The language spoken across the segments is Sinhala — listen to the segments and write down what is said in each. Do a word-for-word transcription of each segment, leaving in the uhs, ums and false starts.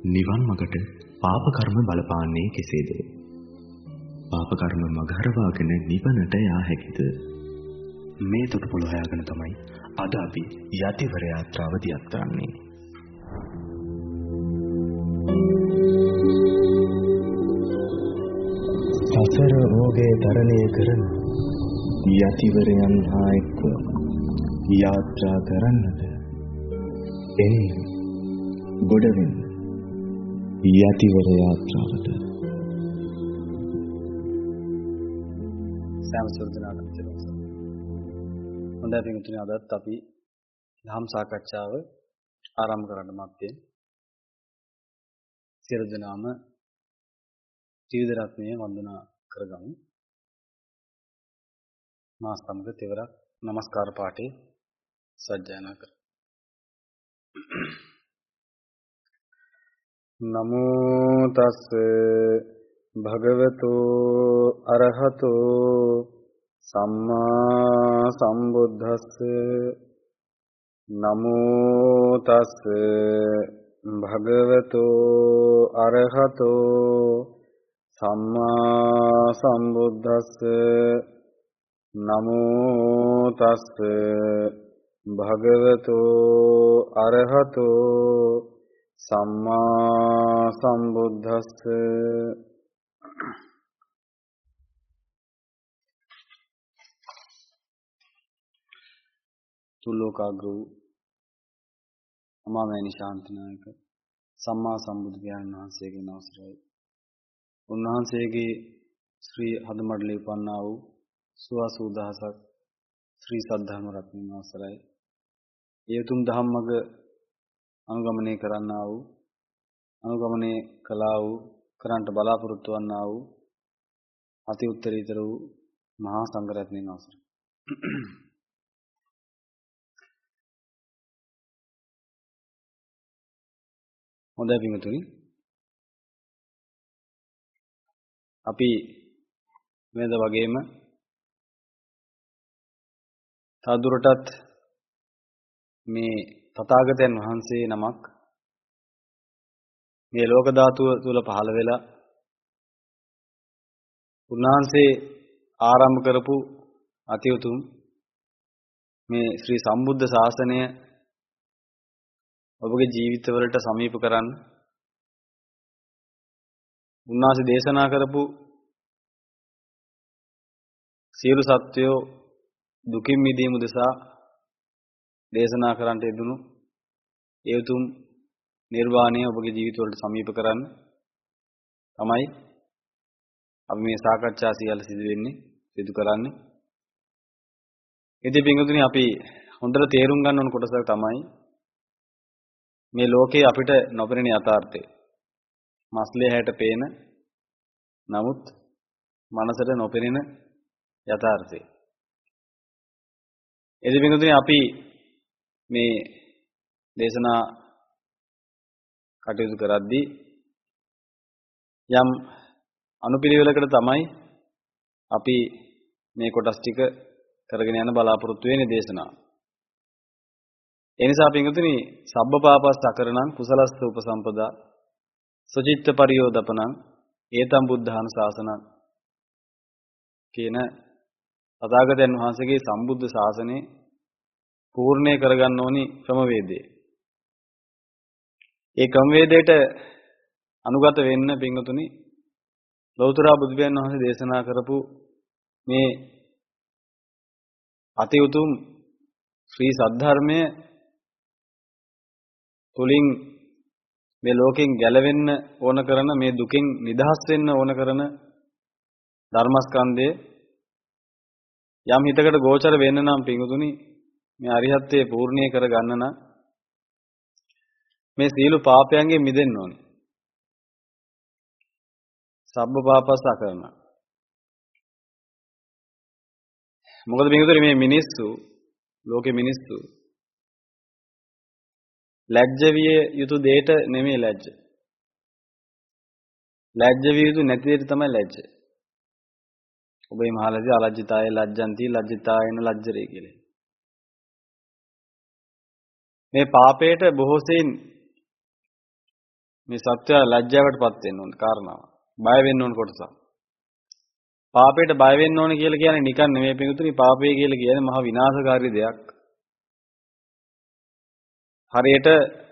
නිවන් මඟට පාප කර්ම බලපාන්නේ කෙසේද? පාප කර්ම මගහරවාගෙන නිවනට යා හැකිද? මේ තොටුපොළ හොයාගෙන තමයි අද අපි යතිවර යාත්‍රාව දියත් කරන්නේ. සසර රෝගේ තරණය කරන යතිවරයන් හා එක්ව යාත්‍රා කරන්නද එන්න ගොඩවෙන්න යතිවර යාත්‍රාවට. සෑම සුර්ධනාටම තිරස. හොඳයි පිටුනේ අදත් අපි ධම් සාකච්ඡාව ආරම්භ කරන්න මත්තේ සියලු දෙනාම ත්‍රිවිධ රත්නය වන්දනා කරගමු. මා සමග තෙවරක් নমස්කාර පාඨේ සජ්ජායනා කර. නමෝ තස් භගවතු අරහතෝ සම්මා සම්බුද්දස්ස. නමෝ තස් භගවතු අරහතෝ සම්මා සම්බුද්දස්ස. නමෝ තස් භගවතු අරහතෝ සම්මා සම්බුද්දස්ස. තුලෝකාග්‍රෝ අමාමෑණි ශාන්තිනායක සම්මා සම්බුදු පියාණන් වහන්සේගේ නමස්කාරයි. උන්වහන්සේගේ ශ්‍රී හදමඩලේ උපන්නා වූ සුවාසූ දහසක් ශ්‍රී සද්ධර්ම රත්නයන් අවසරයි. ඒ උතුම් ධම්මග අනුගමනය කරන්නා වූ අනුගමනය කළා වූ කරන්ට බලාපොරොත්තු වන්නා වූ අති උත්තරීතර වූ මහා සංඝ රත්නයන් අවසරයි. හොඳයි පිටුනි, අපි වෙනද වගේම තවදුරටත් මේ තථාගතයන් වහන්සේ නමක් මේ ලෝක ධාතුව තුල පහළ වෙලා උන්වහන්සේ ආරම්භ කරපු අති උතුම් මේ ශ්‍රී සම්බුද්ධ ශාසනය ඔබගේ ජීවිතවලට සමීප කරන්න උන්වහන්සේ දේශනා කරපු සියලු සත්වයෝ දුකින් මිදීම උදෙසා දේශනා කරන්නට යෙදුණු ඒ උතුම් නිර්වාණය ඔබගේ ජීවිතවලට සමීප කරන්න තමයි අපි මේ සාකච්ඡා සියල්ල සිදු වෙන්නේ සිදු කරන්නේ. ඉතින් පින්වතුනි, අපි හොඳට තේරුම් ගන්න ඕන කොටසක් තමයි මේ ලෝකේ අපිට නොපෙනෙන යථාර්ථය. මස්ලේ හැට පේන නමුත් මනසට නොපෙනෙන යථාර්ථය. ඉතින් පින්වතුනි, අපි මේ දේශනා කටයුතු කරද්දී යම් අනුපිළිවෙලකට තමයි අපි මේ කොටස් ටික කරගෙන යන බලාපොරොත්තු වෙන්නේ දේශනා. ඒ නිසා පින්වතුනි, සබ්බපාපස්ස අකරණං කුසලස්ස උපසම්පදා සචිත්ත පරියෝදපනං ඒතම් බුද්ධාන ශාසනං කියන තථාගතයන් වහන්සේගේ සම්බුද්ධ ශාසනය පූර්ණේ කරගන්න ඕනි ක්‍රමවේදය. ඒ ක්‍රමවේදයට අනුගත වෙන්න පින්වතුනි, ලෞතර බුදුපියාණන් වහන්සේ දේශනා කරපු මේ අති උතුම් ශ්‍රී සද්ධර්මය තුලින් මේ ලෝකෙන් ගැලවෙන්න ඕන කරන, මේ දුකෙන් නිදහස් වෙන්න ඕන කරන ධර්මස්කන්ධය යම් හිතකට ගෝචර වෙන්න නම් පින්වතුනි, මේ අරිහත්ත්වයේ පූර්ණේ කර ගන්න නම් මේ සීල පාපයන්ගෙන් මිදෙන්න ඕනේ. සබ්බ පාපස්ස අකරණ. මොකද පින්වතුනි, මේ මිනිස්සු ලෝකේ මිනිස්සු ලැජ්ජ විය යුතු දෙයට නෙමෙයි ලැජ්ජ. ලැජ්ජ විය යුතු නැති දෙයට තමයි ලැජ්ජ. ඔබ මේ මහලදී අලජ්ජිතාය ලජ්ජන්ති ලජ්ජිතායන ලජ්ජරේ කියලා. මේ පාපයට බොහෝ සෙයින් මේ සත්‍ය ලැජ්ජාවටපත් වෙන්න ඕන කාරණාව. බය වෙන්න ඕන කොටස. පාපයට බය වෙන්න ඕන කියලා කියන්නේ නිකන් නෙමෙයි පිටුතුනි. පාපය කියලා කියන්නේ මහා විනාශකාරී දෙයක්. හරියට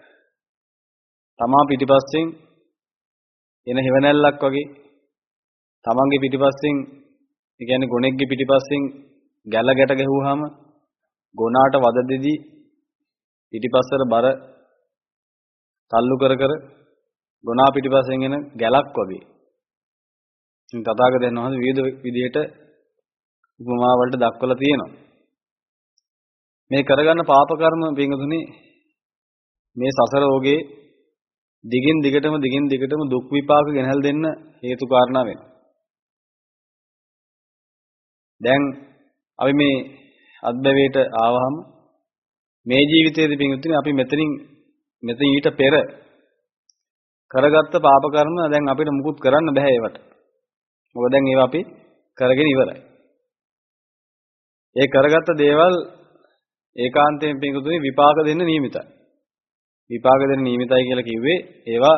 තමා පිටිපස්සෙන් එන හිවණැල්ලක් වගේ තමන්ගේ පිටිපස්සෙන් ඒ කියන්නේ ගොනෙක්ගේ පිටිපස්සෙන් ගැල ගැට ගැහුවාම ගොනාට වද දෙදී පිටිපස්සට බර තල්ලු කර කර ගොනා පිටිපස්සෙන් එන ගැලක් වගේ. ඉතින් තථාගතයන් වහන්සේ විවිධ විදිහට උපමා වලට දක්වලා තියෙනවා. මේ කරගන්න පාප කර්ම පින්තුනේ මේ සසර ඕගේ දිගින් දිගටම දිගින් දිගටම දුක් විපාක ගෙනහැල් දෙන්න හේතු කාරණා වෙනවා. දැන් අපි මේ අත්බැවේට ආවහම මේ ජීවිතයේදී පින්තුනේ අපි මෙතනින් මෙතන ඊට පෙර කරගත්ත පාප කර්ම දැන් අපිට මුකුත් කරන්න බෑ ඒවට. මොකද දැන් ඒවා අපි කරගෙන ඉවරයි. ඒ කරගත්ත දේවල් ඒකාන්තයෙන් පින්තුනේ විපාක දෙන්න නියමිතයි. විපාක දෙන්න නියමිතයි කියලා කිව්වේ ඒවා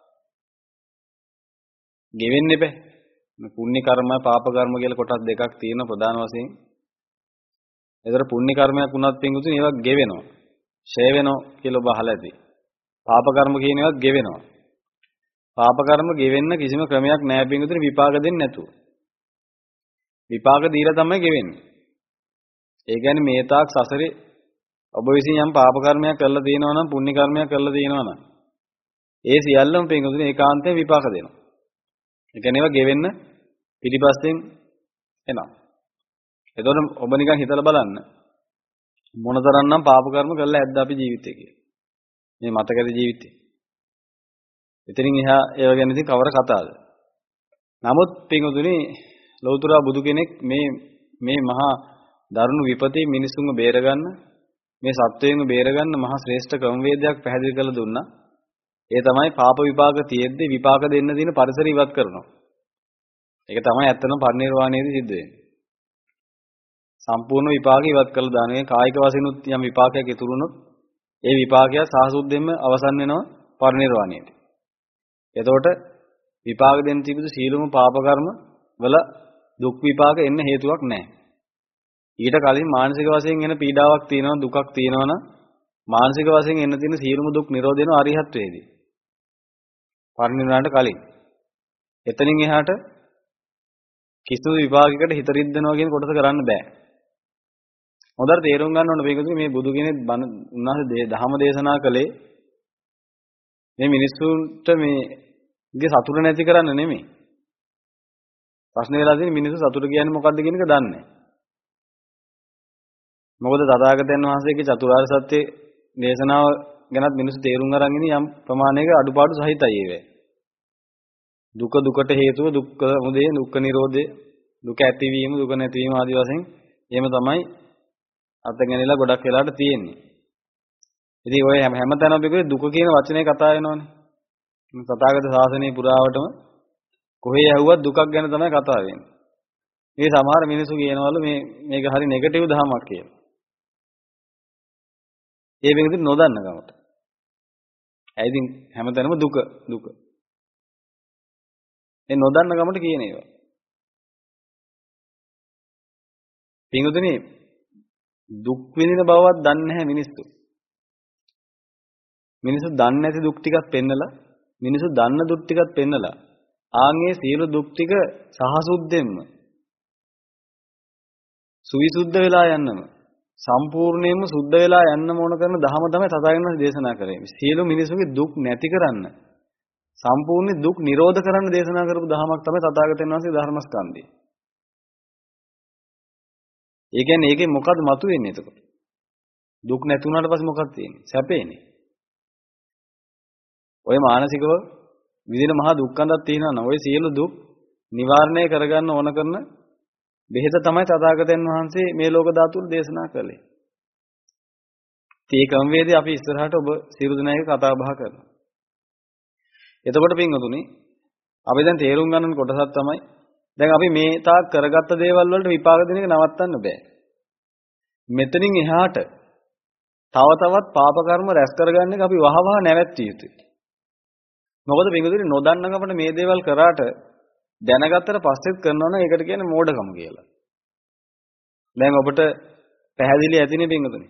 ගෙවෙන්න එපා. පුණ්‍ය කර්ම පාප කර්ම කියලා කොටස් දෙකක් තියෙනවා ප්‍රධාන වශයෙන්. ඒතර පුණ්‍ය කර්මයක් වුණත් පින්තුනේ ඒවා ගෙවෙනවා. ෂේ වෙනවා කියලා ඔබ අහලා ඇති. පාප කර්ම කියන ඒවාත් ගෙවෙනවා. පාප කර්ම ගෙවෙන්න කිසිම ක්‍රමයක් නැහැ පින්තුනේ විපාක දෙන්නේ නැතුව. විපාක දීලා තමයි ගෙවෙන්නේ. ඒ කියන්නේ මේ තාක් සසරේ ඔබ විසින් යම් පාප කර්මයක් කරලා තියෙනවා නම් පුණ්‍ය කර්මයක් කරලා තියෙනවා නම් ඒ සියල්ලම පින්තුනේ ඒකාන්තයෙන් විපාක දෙනවා. ඒ කියන්නේ ඒවා ගෙවෙන්න පිටිපස්සෙන් එනවා. එතකොට ඔබ නිකන් හිතලා බලන්න මොනතරම්නම් පාප කර්ම කරලා ඇද්ද අපි ජීවිතේ කියලා. මේ මතකද ජීවිතේ. එතනින් එහා ඒව ගැන ඉතින් කවර කතාවද? නමුත් පින්තුනේ ලෞතර බුදු කෙනෙක් මේ මේ මහා දරුණු විපතේ මිනිසුන්ව බේරගන්න මේ සත්වයන්ව බේරගන්න මහා ශ්‍රේෂ්ඨ ක්‍රමවේදයක් පැහැදිලි කරලා දුන්නා. ඒ තමයි පාප විපාක තියෙද්දි විපාක දෙන්න දින පරිසර ඉවත් කරනවා. ඒක තමයි ඇත්තම පරිනිර්වාණයේදී සිද්ධ වෙන්නේ. සම්පූර්ණ විපාක ඉවත් කරලා දානවා. කායික වශයෙන් උත් යම් විපාකයක් ඉතුරු වුණොත් ඒ විපාකය සාසුද්දෙන්ම අවසන් වෙනවා පරිනිර්වාණයේදී. එතකොට විපාක දෙන්න තිබුණු සීලම පාප කර්ම වල දුක් විපාක එන්න හේතුවක් නැහැ. ඊට කලින් මානසික වශයෙන් එන පීඩාවක් තියෙනවා දුකක් තියෙනවා නම් මානසික වශයෙන් එන්න තියෙන සීලම දුක් නිරෝධ වෙනවා අරිහත්වයේදී. පරිනිර්වාණයට කලින්. එතනින් එහාට කිසිදු විපාකයකට හිත රිද්දනවා කියන කොටස කරන්න බෑ. හොඳට තේරුම් ගන්න ඕන මේකදී මේ බුදු කෙනෙක් උන්වහන්සේ දහම දේශනා කළේ මේ මිනිස්සුන්ට මේගේ සතුට නැති කරන්න නෙමෙයි. ප්‍රශ්නේ වෙලා තියෙන්නේ මිනිස්සු සතුට කියන්නේ මොකක්ද කියන එක දන්නේ නැහැ. මොකද තථාගතයන් වහන්සේගේ චතුරාර්ය සත්‍ය දේශනාව ගැනත් මිනිස්සු තේරුම් අරන් ඉන්නේ යම් ප්‍රමාණයක අඩුපාඩු සහිතයි ඒවේ. දුක දුකට හේතුව දුක්ඛ මුදය දුක්ඛ නිරෝධය දුක ඇතිවීම දුක නැතිවීම ආදී වශයෙන් එහෙම තමයි අතගෙනලා ගොඩක් වෙලාට තියෙන්නේ. ඉතින් ඔය හැමතැනම පිටුවේ දුක කියන වචනේ කතා වෙනවනේ. තථාගත ශාසනයේ පුරාවටම කොහේ ඇහුවත් දුකක් ගැන තමයි කතා වෙන්නේ. මේ සමහර මිනිස්සු කියනවලු මේ මේක හරි නෙගටිව් දහමක් කියලා. ඒ වෙනදි නොදන්න කමට. ඒ ඉතින් හැමතැනම දුක දුක. ඒ නොදන්න කමට කියන ඒවා. පින්වතුනි දුක් විඳින බවවත් දන්නේ නැහැ මිනිස්සු. මිනිස්සු දන්නේ නැති දුක් ටිකක් පෙන්නලා මිනිස්සු දන්න දුක් ටිකක් පෙන්නලා ආන්ගේ සියලු දුක් ටික සහසුද්දෙන්ම සුවිසුද්ධ වෙලා යන්නම සම්පූර්ණයෙන්ම සුද්ධ වෙලා යන්න ඕන කරන ධහම තමයි තථාගතයන් වහන්සේ දේශනා කරේ. සියලු මිනිසුන්ගේ දුක් නැති කරන්න සම්පූර්ණ දුක් නිරෝධ කරන්න දේශනා කරපු ධහමක් තමයි තථාගතයන් වහන්සේ ධර්මස්කන්ධය. ඒ කියන්නේ ඒකේ මොකද්ද මතුවෙන්නේ එතකොට? දුක් නැති වුණාට පස්සේ මොකක්ද තියෙන්නේ? සැපේනේ. ඔය මානසිකව විදින මහා දුක්ඛන්දක් තියෙනවා නම් ඔය සියලු දුක් නිවාරණය කරගන්න ඕන කරන බෙහෙත තමයි තථාගතයන් වහන්සේ මේ ලෝක ධාතුන් දේශනා කළේ. ඒ ක්‍රමවේදී අපි ඉස්සරහට ඔබ සියලු දෙනා එක කතා බහ කරනවා. එතකොට පින්වතුනි අපි දැන් තේරුම් ගන්න කොටසක් තමයි දැන් අපි මේ තාක් කරගත්ත දේවල් වලට විපාක දෙන එක නවත්තන්න බෑ. මෙතනින් එහාට තව තවත් පාප කර්ම රැස් කරගන්න එක අපි වහවහ නැවැත්විය යුතුයි. මොකද පින්වතුනි නොදන්නකමට මේ දේවල් කරාට දැනගත්තට පස්සෙත් කරනවා නම් ඒකට කියන්නේ මෝඩකම කියලා. දැන් ඔබට පැහැදිලි ඇතිනේ පින්වතුනි.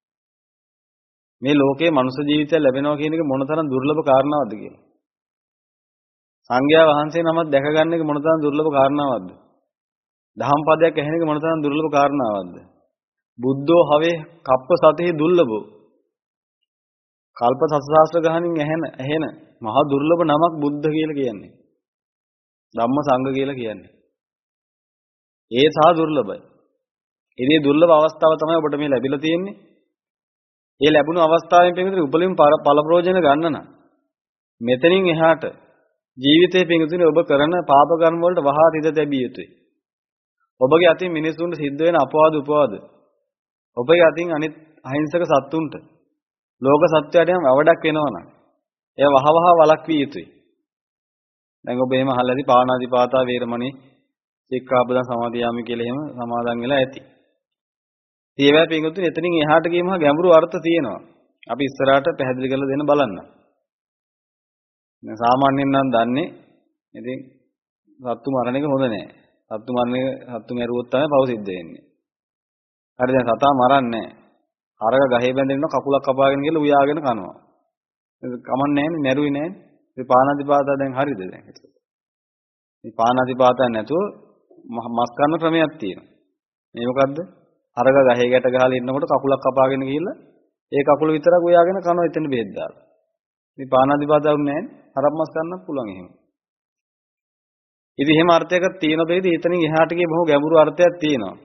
මේ ලෝකයේ මනුෂ්‍ය ජීවිතය ලැබෙනවා කියන එක මොනතරම් දුර්ලභ කාරණාවක්ද කියලා. සංඝයා වහන්සේ නමක් දැක ගන්න එක මොනතරම් දුර්ලභ කාරණාවක්ද? දහම් පදයක් ඇහෙන එක මොනතරම් දුර්ලභ කාරණාවක්ද? බුද්ධෝ හවේ කප්ප සතෙහි දුර්ලභෝ. කල්ප සතසහස්‍ර ගණනින් ඇහෙන ඇහෙන මහා දුර්ලභ නමක් බුද්ධ කියලා කියන්නේ. ධම්ම සංඝ කියලා කියන්නේ. ඒ සා දුර්ලභයි. ඉතින් දුර්ලභ අවස්ථාව තමයි ඔබට මේ ලැබිලා තියෙන්නේ. ඒ ලැබුණු අවස්ථාවෙන් පිටුතුනි උපලින් ඵල ප්‍රයෝජන ගන්න නම් මෙතනින් එහාට ජීවිතයේ පිටුතුනි ඔබ කරන පාප කර්ම වලට වහා තිත තැබිය යුතුයි. ඔබගේ අතින් මිනිසුන්ට සිද්ධ වෙන අපවාද උපවාද ඔබගේ අතින් අනිත් අහිංසක සත්තුන්ට ලෝක සත්‍යයට යම් අවඩක් වෙනවනම් එය වහවහ වළක්විය යුතුයි. දැන් ඔබ එහෙම අහලා ඇති පාණාතිපාතා වේරමණී සික්ඛාපදං සමාදියාමි කියලා එහෙම සමාදන් වෙලා ඇති. ඒවැ පිටුතුනි එතනින් එහාට ගියම ගැඹුරු අර්ථ තියෙනවා. අපි ඉස්සරහට පැහැදිලි කරලා දෙන්න බලන්න. දැන් සාමාන්‍යයෙන් නම් දන්නේ ඉතින් සත්තු මරණ එක හොඳ නෑ. සත්තු මරණ එක සත්තු මරුවොත් තමයි පව සිද්ධ වෙන්නේ. හරි දැන් සතා මරන්නේ නෑ. අරක ගහේ බැඳගෙන ඉන්න කකුලක් කපාගෙන ගිහලා උයාගෙන කනවා. ඒක කමන්නේ නෑනේ, මැරුවේ නෑනේ. මේ පාණාතිපාතා දැන් හරිද දැන් ඒක? මේ පාණාතිපාතා නැතුව මස් කන්න ක්‍රමයක් තියෙනවා. මේ මොකද්ද? අරක ගහේ ගැට ගහලා ඉන්නකොට කකුලක් කපාගෙන ගිහලා ඒ කකුල විතරක් උයාගෙන කනවා එතන බෙහෙත් දාලා. මේ පාණාතිපාතා උන්නේ නෑනේ. හරක් මස් කන්නත් පුළුවන් එහෙම. ඉතින් එහෙම අර්ථයක තියෙන බෙහෙත් එතනින් එහාට ගියේ බොහොම ගැඹුරු අර්ථයක් තියෙනවා.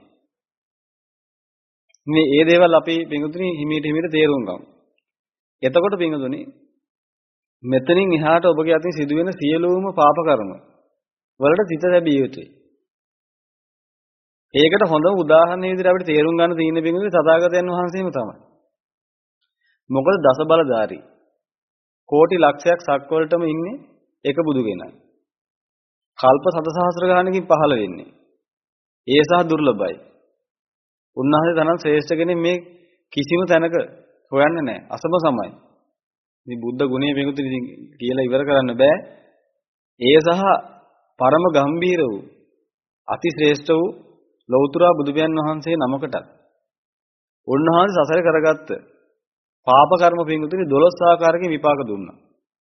මේ ඒ දේවල් අපි පිටුතුනි හිමීට හිමීට තේරුම් ගමු. එතකොට පිටුතුනි මෙතනින් එහාට ඔබගේ අතින් සිදුවෙන සියලුම පාප කර්ම වලට සිත ලැබිය යුතුයි. ඒකට හොඳම උදාහරණයක් විදිහට අපිට තේරුම් ගන්න තියෙන පිටුතුනි තථාගතයන් වහන්සේම තමයි. මොකද දස බලධාරී කෝටි ලක්ෂයක් සක්වලටම ඉන්නේ එක බුදු කෙනයි. කල්ප සතසහස්‍ර ගානකින් පහළ වෙන්නේ. ඒ සහ දුර්ලභයි. උන්වහන්සේ තරම් ශ්‍රේෂ්ඨ කෙනෙක් මේ කිසිම තැනක හොයන්නේ නැහැ. අසම සමයි. මේ බුද්ධ ගුණය මේකුත් ඉතින් කියලා ඉවර කරන්න බෑ. ඒ සහ පරම ගම්බීර වූ අති ශ්‍රේෂ්ඨ වූ ලෞතර බුදුපියන් වහන්සේ නමකට උන්වහන්සේ සසර කරගත්ත පාප කර්ම පින්තුනි දොළොස් ආකාරයකින් විපාක දුන්නා.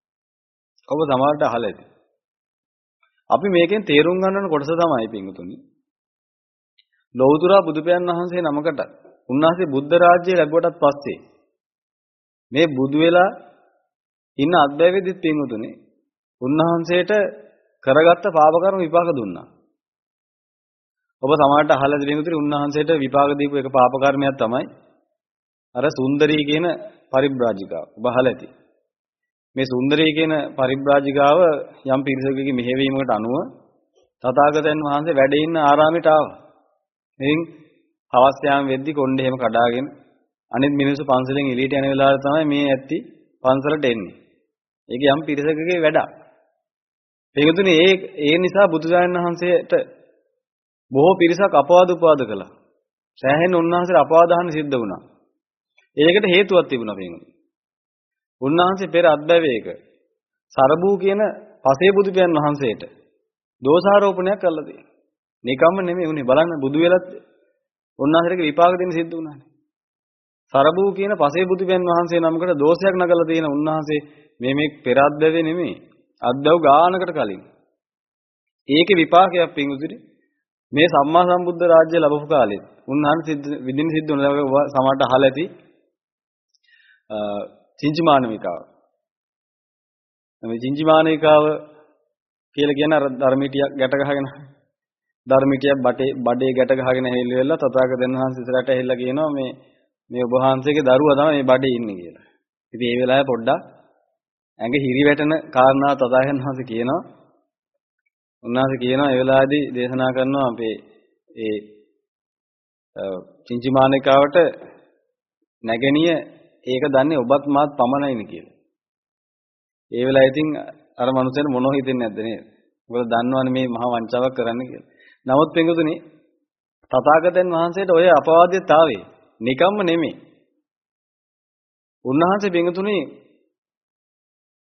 ඔබ සමහරට අහලා ඇති. අපි මේකෙන් තේරුම් ගන්න කොටස තමයි පින්තුනි ලෞතර බුදුපියන් වහන්සේ නමකට උන්වහන්සේ බුද්ධ රාජ්‍යය ලැබුවටත් පස්සේ මේ බුදු වෙලා ඉන්න අත්දැකීදිත් පින්තුනි උන්වහන්සේට කරගත්ත පාප කර්ම විපාක දුන්නා. ඔබ සමහරට අහලා තිබෙනුතුනි උන්වහන්සේට විපාක දීපු එක පාප කර්මයක් තමයි අර සුන්දරී කියන පරිබ්‍රාජිකාව. ඔබ අහලා ඇති. මේ සුන්දරී කියන පරිබ්‍රාජිකාව යම් පිරිසකගේ මෙහෙවීමකට අනුව තථාගතයන් වහන්සේ වැඩ ඉන්න ආරාමයට ආවා. ඉතින් හවස් යාම වෙද්දි කොණ්ඩේ එහෙම කඩාගෙන අනිත් මිනිස්සු පන්සලෙන් එළියට යන වෙලාවට තමයි මේ ඇත්ති පන්සලට එන්නේ. ඒක යම් පිරිසකගේ වැඩක්. ඒකතුනේ ඒ ඒ නිසා බුදුසසුන වහන්සේට බොහෝ පිරිසක් අපවාද උපවාද කළා. සෑහෙන උන්වහන්සේට අපවාදහන සිද්ධ වුණා. ඒකට හේතුවක් තිබුණා මේකේ. උන්වහන්සේ පෙර අත්බැවේක සරබූ කියන පසේ බුදුපියන් වහන්සේට දෝෂාරෝපණයක් කළා තියෙනවා. නිකම්ම නෙමෙයි උනේ බලන්න බුදු වෙලත් උන්වහන්සේට විපාක දෙන්න සිද්ධ වුණානේ. සරබූ කියන පසේ බුදුපියන් වහන්සේ නමකට දෝෂයක් නගලා තියෙන උන්වහන්සේ මේ මේ පෙර අත්බැවේ නෙමෙයි. අත්බැව් ගානකට කලින්. ඒකේ විපාකයක් පිංගුදිරි මේ සම්මා සම්බුද්ධ රාජ්‍ය ලැබපු කාලෙත් උන්වහන්සේ විදින සිද්ධ වුණා සමහරට අහලා ඇති චින්චමානවිකාව. මේ චින්චමානවිකාව කියලා කියන අර ධර්මිටියක් ගැට ගහගෙන ධර්මිටියක් බඩේ බඩේ ගැට ගහගෙන ඇහිල්ල වෙලා තථාගතයන් වහන්සේ ඉස්සරහට ඇහිල්ලා කියනවා මේ මේ ඔබ වහන්සේගේ දරුවා තමයි මේ බඩේ ඉන්නේ කියලා. ඉතින් ඒ වෙලාවේ පොඩ්ඩක් ඇඟ හිරි වැටෙන කාරණා තථාගතයන් වහන්සේ කියනවා. උන්වහන්සේ කියනවා ඒ වෙලාවේදී දේශනා කරනවා අපේ ඒ චින්චමානිකාවට නැගණිය ඒක දන්නේ ඔබත් මාත් පමණයිනේ කියලා. ඒ වෙලාවේ ඉතින් අර මනුස්සයන මොනව හිතෙන්නේ නැද්ද නේද? මොකද දන්නවනේ මේ මහා වංචාවක් කරන්න කියලා. නමුත් පින්වතුනි තථාගතයන් වහන්සේට ඔය අපවාදයට ආවේ නිකම්ම නෙමෙයි. උන්වහන්සේ පින්වතුනි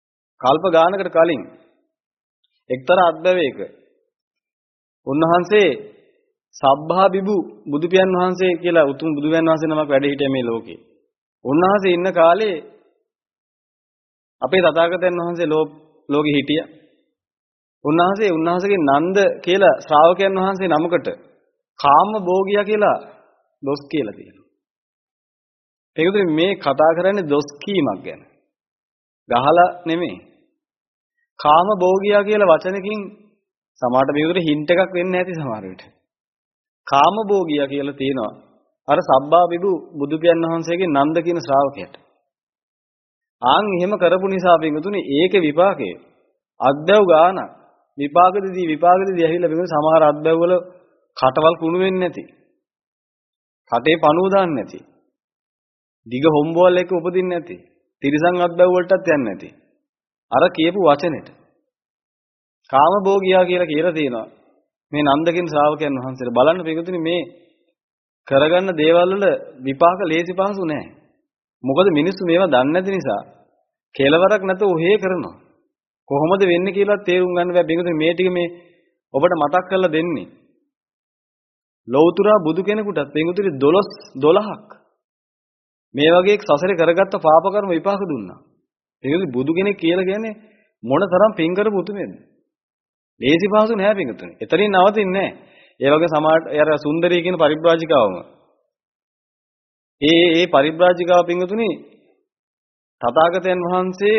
කල්ප ගානකට කලින් එක්තරා අද්භවයක උන්වහන්සේ සබ්බා බිබු බුදු පියන් වහන්සේ කියලා උතුම් බුදු පියන් වහන්සේ නමක් වැඩ හිටියා මේ ලෝකේ. උන්වහන්සේ ඉන්න කාලේ අපේ තථාගතයන් වහන්සේ ලෝකෙ හිටියා. උන්වහන්සේ උන්වහන්සේගේ නන්ද කියලා ශ්‍රාවකයන් වහන්සේ නමකට කාම භෝගියා කියලා දොස් කියලා තියෙනවා. ඒකද මේ කතා කරන්නේ දොස් කීමක් ගැන. ගහලා නෙමෙයි. කාම භෝගියා කියලා වචනකින් සමහරට මේකට හින්ට් එකක් වෙන්නේ නැති සමහර විට. කාම භෝගියා කියලා තියෙනවා. අර සබ්බා බිබු බුදු පියන් වහන්සේගේ නන්ද කියන ශ්‍රාවකයාට. ආන් එහෙම කරපු නිසා පිටුතුනේ ඒකේ විපාකේ අද්දව ගාන විපාකෙදී විපාකෙදී ඇහිලා බිම සමහර අද්දව වල කටවල් කුණු වෙන්නේ නැති. කටේ පණුව දාන්නේ නැති. දිග හොම්බෝල් එක උපදින්නේ නැති. තිරිසන් අද්දව වලටත් යන්නේ නැති. අර කියපු වචනෙට කාම භෝගියා කියලා කියලා තියෙනවා. මේ නන්දකින් ශ්‍රාවකයන් වහන්සේලා බලන්න පිටුතුනේ මේ කරගන්න දේවල් වල විපාක ලේසි පහසු නැහැ. මොකද මිනිස්සු මේවා දන්නේ නැති නිසා කෙලවරක් නැතුව ඔහේ කරනවා. කොහොමද වෙන්නේ කියලා තේරුම් ගන්න බෑ. පිටුතුනේ මේ ටික මේ ඔබට මතක් කරලා දෙන්නේ. ලෞතුරා බුදු කෙනෙකුටත් පිටුතුනේ දොළොස් දොළහක් මේ වගේ සසරේ කරගත්ත පාප කර්ම විපාක දුන්නා. පිටුතුනේ බුදු කෙනෙක් කියලා කියන්නේ මොන තරම් පින් කරපු උතුමෙක්ද? ලේසි පහසු නෑ පිටුතුනේ. එතනින් නවතින්නේ නෑ. ඒ වගේ සමාජ අර සුන්දරී කියන පරිබ්‍රාජිකාවම ඒ ඒ පරිබ්‍රාජිකාව පිටුතුනේ තථාගතයන් වහන්සේ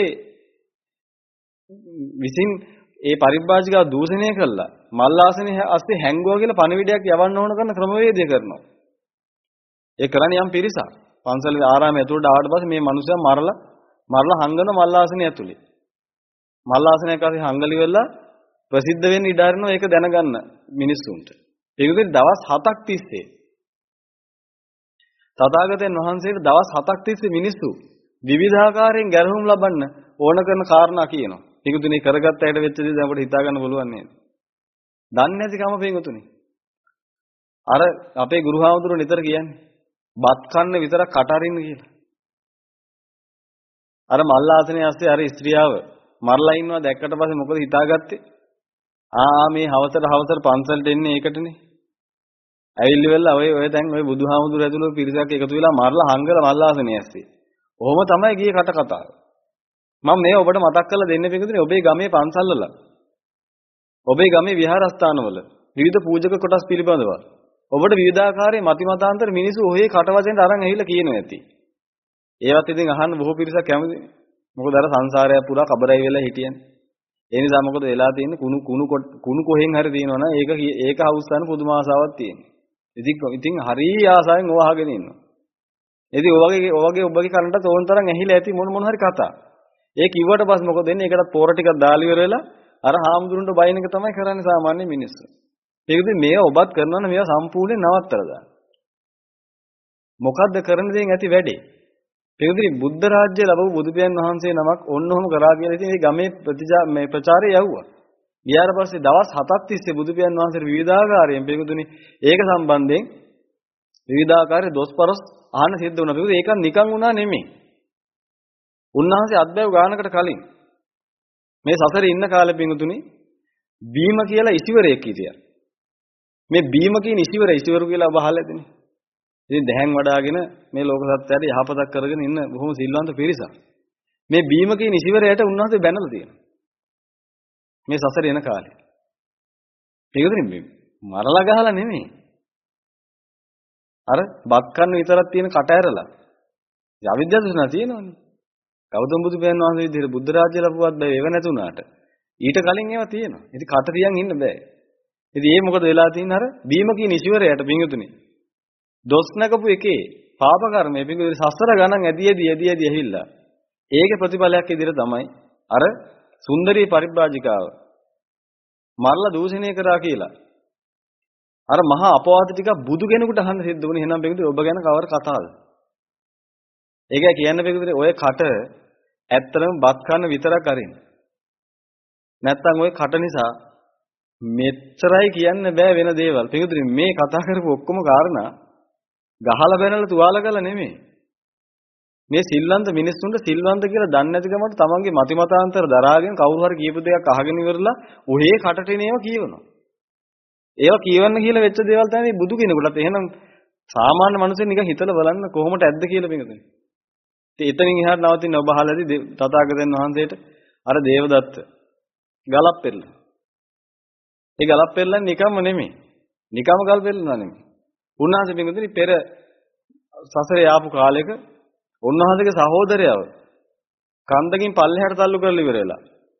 විසින් ඒ පරිබ්‍රාජිකාව දූෂණය කළා. මල්ලාසනේ අස්සේ හැංගුවා කියලා පණිවිඩයක් යවන්න ඕන කරන ක්‍රමවේදය කරනවා. ඒ කරන්නේ යම් පිරිසක්. පන්සල් ආරාමයේ ඇතුළට ආවට පස්සේ මේ මිනිස්සයා මරලා මරලා හංගන මල්ලාසනේ ඇතුලේ. මල්ලාසනයක් අස්සේ හංගලි වෙලා ප්‍රසිද්ධ වෙන්න ඉඩ අරිනවා ඒක දැනගන්න මිනිස්සුන්ට. ඒකෙදි දවස් හතක් තිස්සේ තථාගතයන් වහන්සේට දවස් හතක් තිස්සේ මිනිස්සු විවිධාකාරයෙන් ගැරහුම් ලබන්න ඕන කරන කාරණා කියනවා. පිඟුතුනේ කරගත්ත ඇයට වෙච්ච දේ දැන් අපිට හිතා ගන්න පුළුවන් නේද? දන්නේ නැති කම පිඟුතුනේ. අර අපේ ගුරුහාමුදුරුවෝ නිතර කියන්නේ බත් කන්න විතරක් කට අරින්න කියලා. අර මල්ලාසනේ ඇස්සේ අර ස්ත්‍රියව මරලා ඉන්නවා දැක්කට පස්සේ මොකද හිතාගත්තේ? ආ මේ හවසට හවසට පන්සලට එන්නේ ඒකටනේ. ඇවිල්ලි වෙලා ඔය ඔය දැන් ඔය බුදුහාමුදුරුවෝ ඇතුළු පිරිසක් එකතු වෙලා මරලා හංගලා මල්ලාසනේ ඇස්සේ. ඔහොම තමයි ගියේ කට කතාව. මම මේ ඔබට මතක් කරලා දෙන්න පිටුනේ ඔබේ ගමේ පන්සල්වල ඔබේ ගමේ විහාරස්ථානවල විවිධ පූජක කොටස් පිළිබඳව ඔබට විවිධාකාරයේ මති මතාන්තර මිනිස්සු ඔහේ කටවචෙන්ට අරන් ඇවිල්ලා කියනවා ඇති. ඒවත් ඉතින් අහන්න බොහෝ පිරිසක් කැමති. මොකද අර සංසාරය පුරා කබරයි වෙලා හිටියනේ. ඒ නිසා මොකද වෙලා තියෙන්නේ කුණු කුණු කුණු කොහෙන් හරි තියෙනවනම් ඒක ඒක හවුස්සන පුදුම ආසාවක් තියෙනවා. ඉතින් ඉතින් හරි ආසාවෙන් ඔය අහගෙන ඉන්නවා. ඉතින් ඔයගේ ඔයගේ ඔබගේ කරන්ටත් ඕන තරම් ඇහිලා ඇති මොන මොන හරි කතා. ඒ කිව්වට පස්සේ මොකද වෙන්නේ? ඒකටත් පොර ටිකක් දාලා ඉවර වෙලා අර හාමුදුරන්ට බයින් එක තමයි කරන්නේ සාමාන්‍ය මිනිස්සු. ඒකද මේව ඔබත් කරනවා නම් මේවා සම්පූර්ණයෙන් නවත්තලා දාන්න. මොකද්ද කරන්න දෙයින් ඇති වැඩේ? ඒකදී බුද්ධ රාජ්‍ය ලැබුව බුදු පියන් වහන්සේ නමක් ඔන්නෝම කරා කියලා ඉතින් මේ ගමේ ප්‍රතිජා මේ ප්‍රචාරය යවුවා. ගියාට පස්සේ දවස් හතක් තිස්සේ බුදු පියන් වහන්සේට විවිධාකාරයෙන් පිළිගුතුනි ඒක සම්බන්ධයෙන් විවිධාකාරයේ දොස්පරස් අහන්න සිද්ධ වුණා. ඒකද ඒක නිකන් වුණා නෙමෙයි. උන්වහන්සේ අද්භව ගානකට කලින් මේ සසරේ ඉන්න කාලේ පිඟුතුනි බීම කියලා ඉසිවරයෙක් හිටියා. මේ බීම කියන ඉසිවර ඉසිවරු කියලා ඔබ අහලා ඇතිනේ. ඉතින් දැහැන් වඩාගෙන මේ ලෝක සත්‍යයට යහපතක් කරගෙන ඉන්න බොහොම සිල්වන්ත පිරිසක්. මේ බීම කියන ඉසිවරයට උන්වහන්සේ බැනලා තියෙනවා. මේ සසරේ එන කාලේ. පිඟුතුනි මේ මරලා ගහලා නෙමෙයි. අර බත් කන්න විතරක් තියෙන කට ඇරලා. අවිද්‍යාව දෘෂ්ණා තියෙනවනේ. ගෞතම බුදු පියාණන් වහන්සේ විදිහට බුද්ධ රාජ්‍ය ලැබුවත් බෑ ඒව නැතුණාට. ඊට කලින් ඒවා තියෙනවා. ඉතින් කට තියන් ඉන්න බෑ. ඉතින් ඒ මොකද වෙලා තියෙන්නේ අර බීම කියන ඉසිවරයට පිඟුතුනේ. දොස් නැකපු එකේ පාප කර්මය පිඟුතුනේ සසර ගණන් ඇදී ඇදී ඇදී ඇදී ඇහිලා. ඒකේ ප්‍රතිඵලයක් විදිහට තමයි අර සුන්දරී පරිබ්‍රාජිකාව මරලා දූෂණය කරා කියලා. අර මහා අපවාද ටික බුදු කෙනෙකුට අහන්න සිද්ධ වුණේ. එහෙනම් පිඟුතුනේ ඔබ ගැන කවර කතාවද? ඒකයි කියන්න පිඟුතුනේ ඔය කට ඇත්තටම බත් කන්න විතරක් අරින්න. නැත්තම් ওই කට නිසා මෙච්චරයි කියන්න බෑ වෙන දේවල්. පිඟුතුනේ මේ කතා කරපු ඔක්කොම කාරණා ගහලා බැනලා තුවාල කරලා නෙමෙයි. මේ සිල්වන්ත මිනිස්සුන්ට සිල්වන්ත කියලා දන්නේ නැතිකමට තමන්ගේ මති මතාන්තර දරාගෙන කවුරු හරි කියපු දෙයක් අහගෙන ඉවරලා ඔහේ කටට එන ඒවා කියවනවා. ඒවා කියවන්න කියලා වෙච්ච දේවල් තමයි බුදු කෙනෙකුටත්. එහෙනම් සාමාන්‍ය මිනිස්සු නිකන් හිතලා බලන්න කොහොමද ඇද්ද කියලා මේකද. ඉතින් එතනින් එහාට නවතින ඔබ අහලාදී තථාගතයන් වහන්සේට අර දේවදත්ත ගලක් පෙරල. ඒ ගලක් පෙරලන්නේ නිකම්ම නෙමෙයි. නිකම්ම ගල් පෙරලනවා නෙමෙයි. උන්වහන්සේ පිටුදී පෙර සසරේ ආපු කාලෙක උන්වහන්සේගේ සහෝදරයව කන්දකින් පල්ලෙහාට තල්ලු කරලා ඉවර වෙලා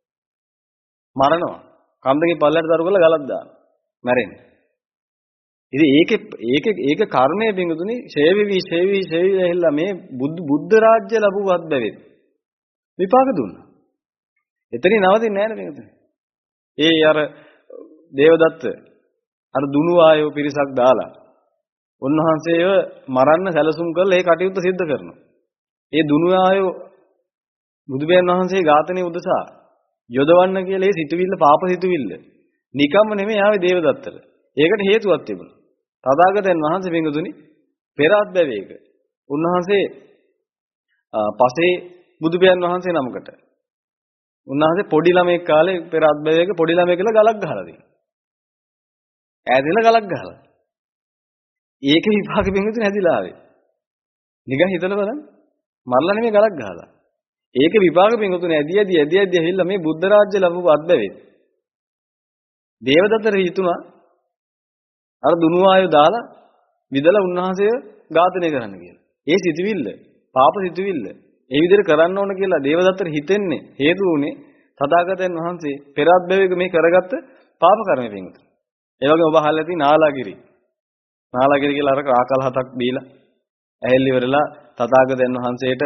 මරනවා. කන්දකින් පල්ලෙහාට තල්ලු කරලා ගලක් දානවා. මැරෙන්නේ. ඉතින් ඒකේ ඒකේ ඒක කර්මයේ බින්දුනේ ෂේවිවි ෂේවිවි ෂේවිවි ඇහිලා මේ බුද්ධ බුද්ධ රාජ්‍ය ලැබුවත් බැවෙත් විපාක දුන්නා. එතනින් නවතින්නේ නැහැ නේ බින්දුනේ. ඒ අර දේවදත්ත අර දුනු ආයෝ පිරිසක් දාලා උන්වහන්සේව මරන්න සැලසුම් කරලා ඒ කටයුත්ත සිද්ධ කරනවා. ඒ දුනු ආයෝ බුදුබයන් වහන්සේ ඝාතනයේ උදසා යොදවන්න කියලා ඒ සිතුවිල්ල පාප සිතුවිල්ල නිකම්ම නෙමෙයි ආවේ දේවදත්තට. ඒකට හේතුවක් තිබුණා. තථාගතයන් වහන්සේ පින්දුනි පෙර අත්බැවේක. උන්වහන්සේ පසේ බුදුබයන් වහන්සේ නමකට. උන්වහන්සේ පොඩි ළමෙක් කාලේ පෙර අත්බැවේක පොඩි ළමෙක් කියලා ගලක් ගහලා තියෙනවා. ඈදිලා ගලක් ගහලා. ඒකේ විපාක පින්දුනි හැදිලා ආවේ. නිකන් හිතලා බලන්න. මරලා නෙමෙයි ගලක් ගහලා. ඒකේ විපාක පින්දුනි ඇදී ඇදී ඇදී ඇදී ඇහිල්ලා මේ බුද්ධ රාජ්‍ය ලැබුව අත්බැවේ. දේවදත්තට හිතුණා අර දුනු ආයෝ දාලා විදලා උන්වහන්සේව ඝාතනය කරන්න කියලා. ඒ සිතුවිල්ල, පාප සිතුවිල්ල, ඒ විදිහට කරන්න ඕන කියලා දේවදත්තට හිතෙන්නේ හේතු වුණේ තථාගතයන් වහන්සේ පෙර අත්බැවේක මේ කරගත්ත පාප කර්මයෙන් වින්ද. ඒ වගේ ඔබ අහලා ඇති නාලාගිරි. නාලාගිරි කියලා අර ආකල් හතක් දීලා ඇහෙල්ලි ඉවරලා තථාගතයන් වහන්සේට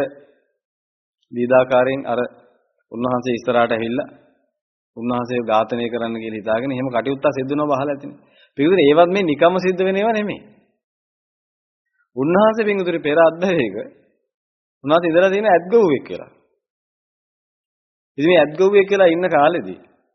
දීදාකාරයෙන් අර උන්වහන්සේ ඉස්සරහට ඇවිල්ලා උන්වහන්සේව ඝාතනය කරන්න කියලා හිතාගෙන එහෙම කටයුත්ත සිද්ධ වෙනව අහලා ඇතිනේ. පිටුදේ ඒවත් මේ නිකම්ම සිද්ධ වෙන ඒවා නෙමෙයි. උන්වහන්සේ පිටුදේ පෙර අද්දවේක උන්වහන්සේ ඉඳලා තියෙන ඇත්ගොව්වෙක් කියලා. ඉතින් මේ ඇත්ගොව්වෙක් කියලා ඉන්න කාලෙදී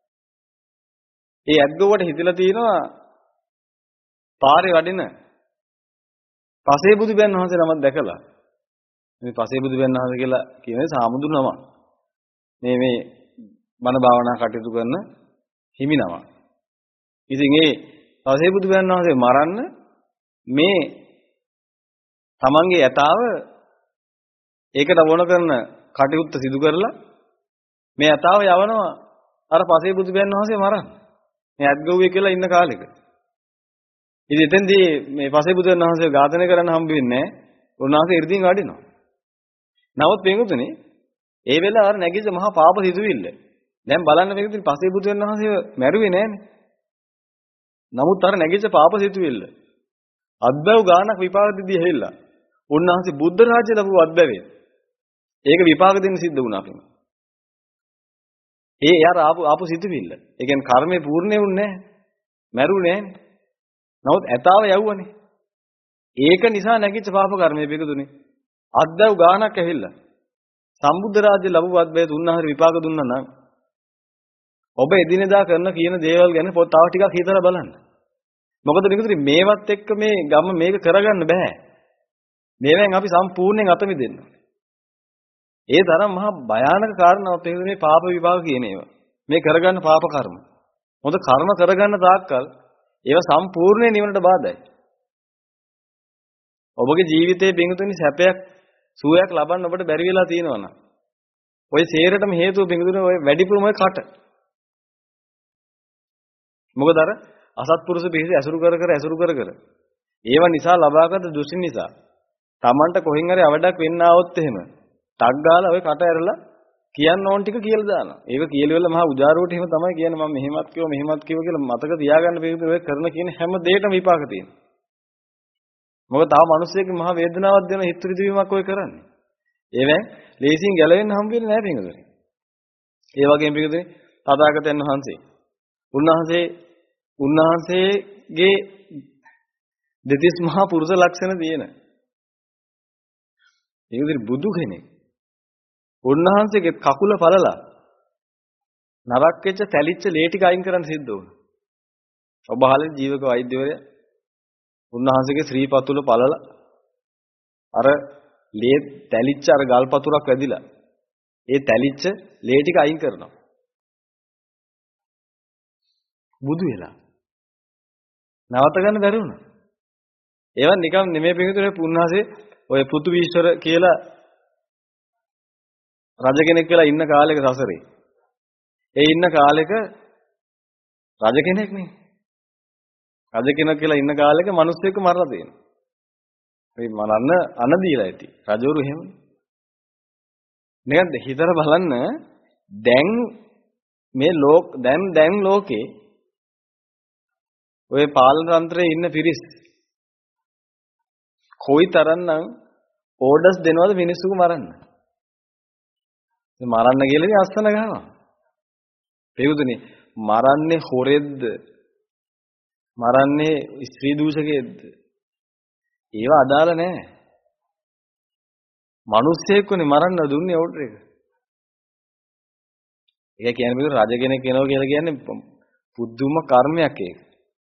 ඒ ඇත්ගොව්වට හිතලා තියෙනවා පාරේ වඩින පසේ බුදුබයන් වහන්සේ නමක් දැකලා මේ පසේ බුදුබයන් වහන්සේ කියලා කියන්නේ සාමුදුරු නම. මේ මේ මන භාවනා කටයුතු කරන හිමි නම. ඉතින් ඒ පසේ බුදුබයන් වහන්සේ මරන්න මේ තමන්ගේ යතාව ඒකට වොන කරන කටයුත්ත සිදු කරලා මේ යතාව යවනවා අර පසේ බුදුබයන් වහන්සේ මරන්න. මේ ඇත්ගොව්වේ කියලා ඉන්න කාලෙක. ඉතින් එතෙන්දී මේ පසේ බුදුන් වහන්සේ ඝාතනය කරන්න හම්බ වෙන්නේ නැහැ. උන්වහන්සේ ඉර්ධින් වඩිනවා. නමුත් මේකතුනේ ඒ වෙලාව අර නැගිච්ච මහා පාප සිතුවිල්ල. දැන් බලන්න මේකතුනේ පසේ බුදුන් වහන්සේව මැරුවේ නැහනේ. නමුත් අර නැගිච්ච පාප සිතුවිල්ල අද්දව ගානක් විපාක දෙදී හැෙල්ලා. උන්වහන්සේ බුද්ධ රාජ්‍ය ලැබුව අද්දවේ. ඒක විපාක දෙන්න සිද්ධ වුණා අපිට. ඒ යාර ආපු ආපු සිතුවිල්ල. ඒ කියන්නේ කර්මේ පූර්ණේ වුණේ නැහැ. මැරුවේ නැහනේ. නමුත් ඇතාව යවුවනේ. ඒක නිසා නැගිච්ච පාප කර්මයේ පිටුදුනේ. අද්දව ගානක් ඇහිල්ලා. සම්බුද්ධ රාජ්‍ය ලැබුවත් බෑ තුන්හරි විපාක දුන්නා නම් ඔබ එදිනෙදා කරන කියන දේවල් ගැන පොත් තව ටිකක් හිතලා බලන්න. මොකද නිකුත්‍රි මේවත් එක්ක මේ ගම මේක කරගන්න බෑ. මේවෙන් අපි සම්පූර්ණයෙන් අත මිදෙන්න. ඒ තරම් මහා භයානක කාරණාවක් මේ පාප විපාක කියන ඒවා. මේ කරගන්න පාප කර්ම. මොකද කර්ම කරගන්න තාක්කල් ඒවා සම්පූර්ණයෙන් නිවනට බාධායි. ඔබගේ ජීවිතයේ බින්දුතුනි සැපයක් සුවයක් ලබන්න ඔබට බැරි වෙලා තියෙනවා නම් ඔය සේරටම හේතුව බින්දුතුනි ඔය වැඩිපුරම ඔය කට. මොකද අර අසත්පුරුෂ පිරිස ඇසුරු කර කර ඇසුරු කර කර ඒව නිසා ලබාගත් දෘෂ්ටි නිසා Tamanට කොහෙන් හරි අවඩක් වෙන්න આવොත් එහෙම ටක් ගාලා ඔය කට ඇරලා කියන්න ඕන ටික කියලා දානවා. ඒක කියලෙවල මහා උදාරුවට එහෙම තමයි කියන්නේ මම මෙහෙමත් කිව්වා මෙහෙමත් කිව්වා කියලා මතක තියාගන්න බැරිද ඔය කරන කියන හැම දෙයකම විපාක තියෙනවා. මොකද තාම මිනිස්සෙක්ගේ මහා වේදනාවක් දෙන හිතෘ දිවීමක් ඔය කරන්නේ. ඒවෙන් ලේසියෙන් ගැලවෙන්න හම්බ වෙන්නේ නැහැ පිටුදේ. ඒ වගේම පිටුදේ තථාගතයන් වහන්සේ උන්වහන්සේ උන්වහන්සේගේ දෙතිස් මහා පුරුෂ ලක්ෂණ තියෙන. ඒ විදිහට බුදු කෙනෙක්. උන්වහන්සේගේ කකුල පළලා නරක් වෙච්ච තැලිච්ච ලේ ටික අයින් කරන්න සිද්ධ වුණා. ඔබ අහලා ජීවක වෛද්‍යවරයා උන්වහන්සේගේ ශ්‍රී පතුල පළලා අර ලේ තැලිච්ච අර ගල් පතුරක් වැදිලා. ඒ තැලිච්ච ලේ ටික අයින් කරනවා. බුදු වෙලා. නවත ගන්න බැරි වුණා. ඒවත් නිකම් නෙමෙයි පිටුනේ පුන්හසේ ඔය පෘථුවීශ්වර කියලා රජ කෙනෙක් වෙලා ඉන්න කාලෙක සසරේ. ඒ ඉන්න කාලෙක රජ කෙනෙක් නේ. රජ කෙනෙක් කියලා ඉන්න කාලෙක මිනිස්සෙක්ව මරලා තියෙනවා. මේ මරන්න අන දීලා ඇති. රජවරු එහෙමනේ. නේද? හිතලා බලන්න දැන් මේ ලෝක දැන් දැන් ලෝකේ ඔය පාලන තන්ත්‍රයේ ඉන්න පිරිස් කොයි තරම්නම් ඕඩර්ස් දෙනවද මිනිස්සුක මරන්න? මරන්න කියලා ඉතින් අස්සන ගහනවා. පෙවුදුනේ මරන්නේ හොරෙද්ද? මරන්නේ ස්ත්‍රී දූෂකයෙක්ද? ඒව අදාළ නැහැ. මිනිස්සෙක්වනේ මරන්න දුන්නේ ඕඩර් එක. ඒක කියන්නේ මේ රජ කෙනෙක් වෙනවා කියලා කියන්නේ පුදුම කර්මයක් ඒක.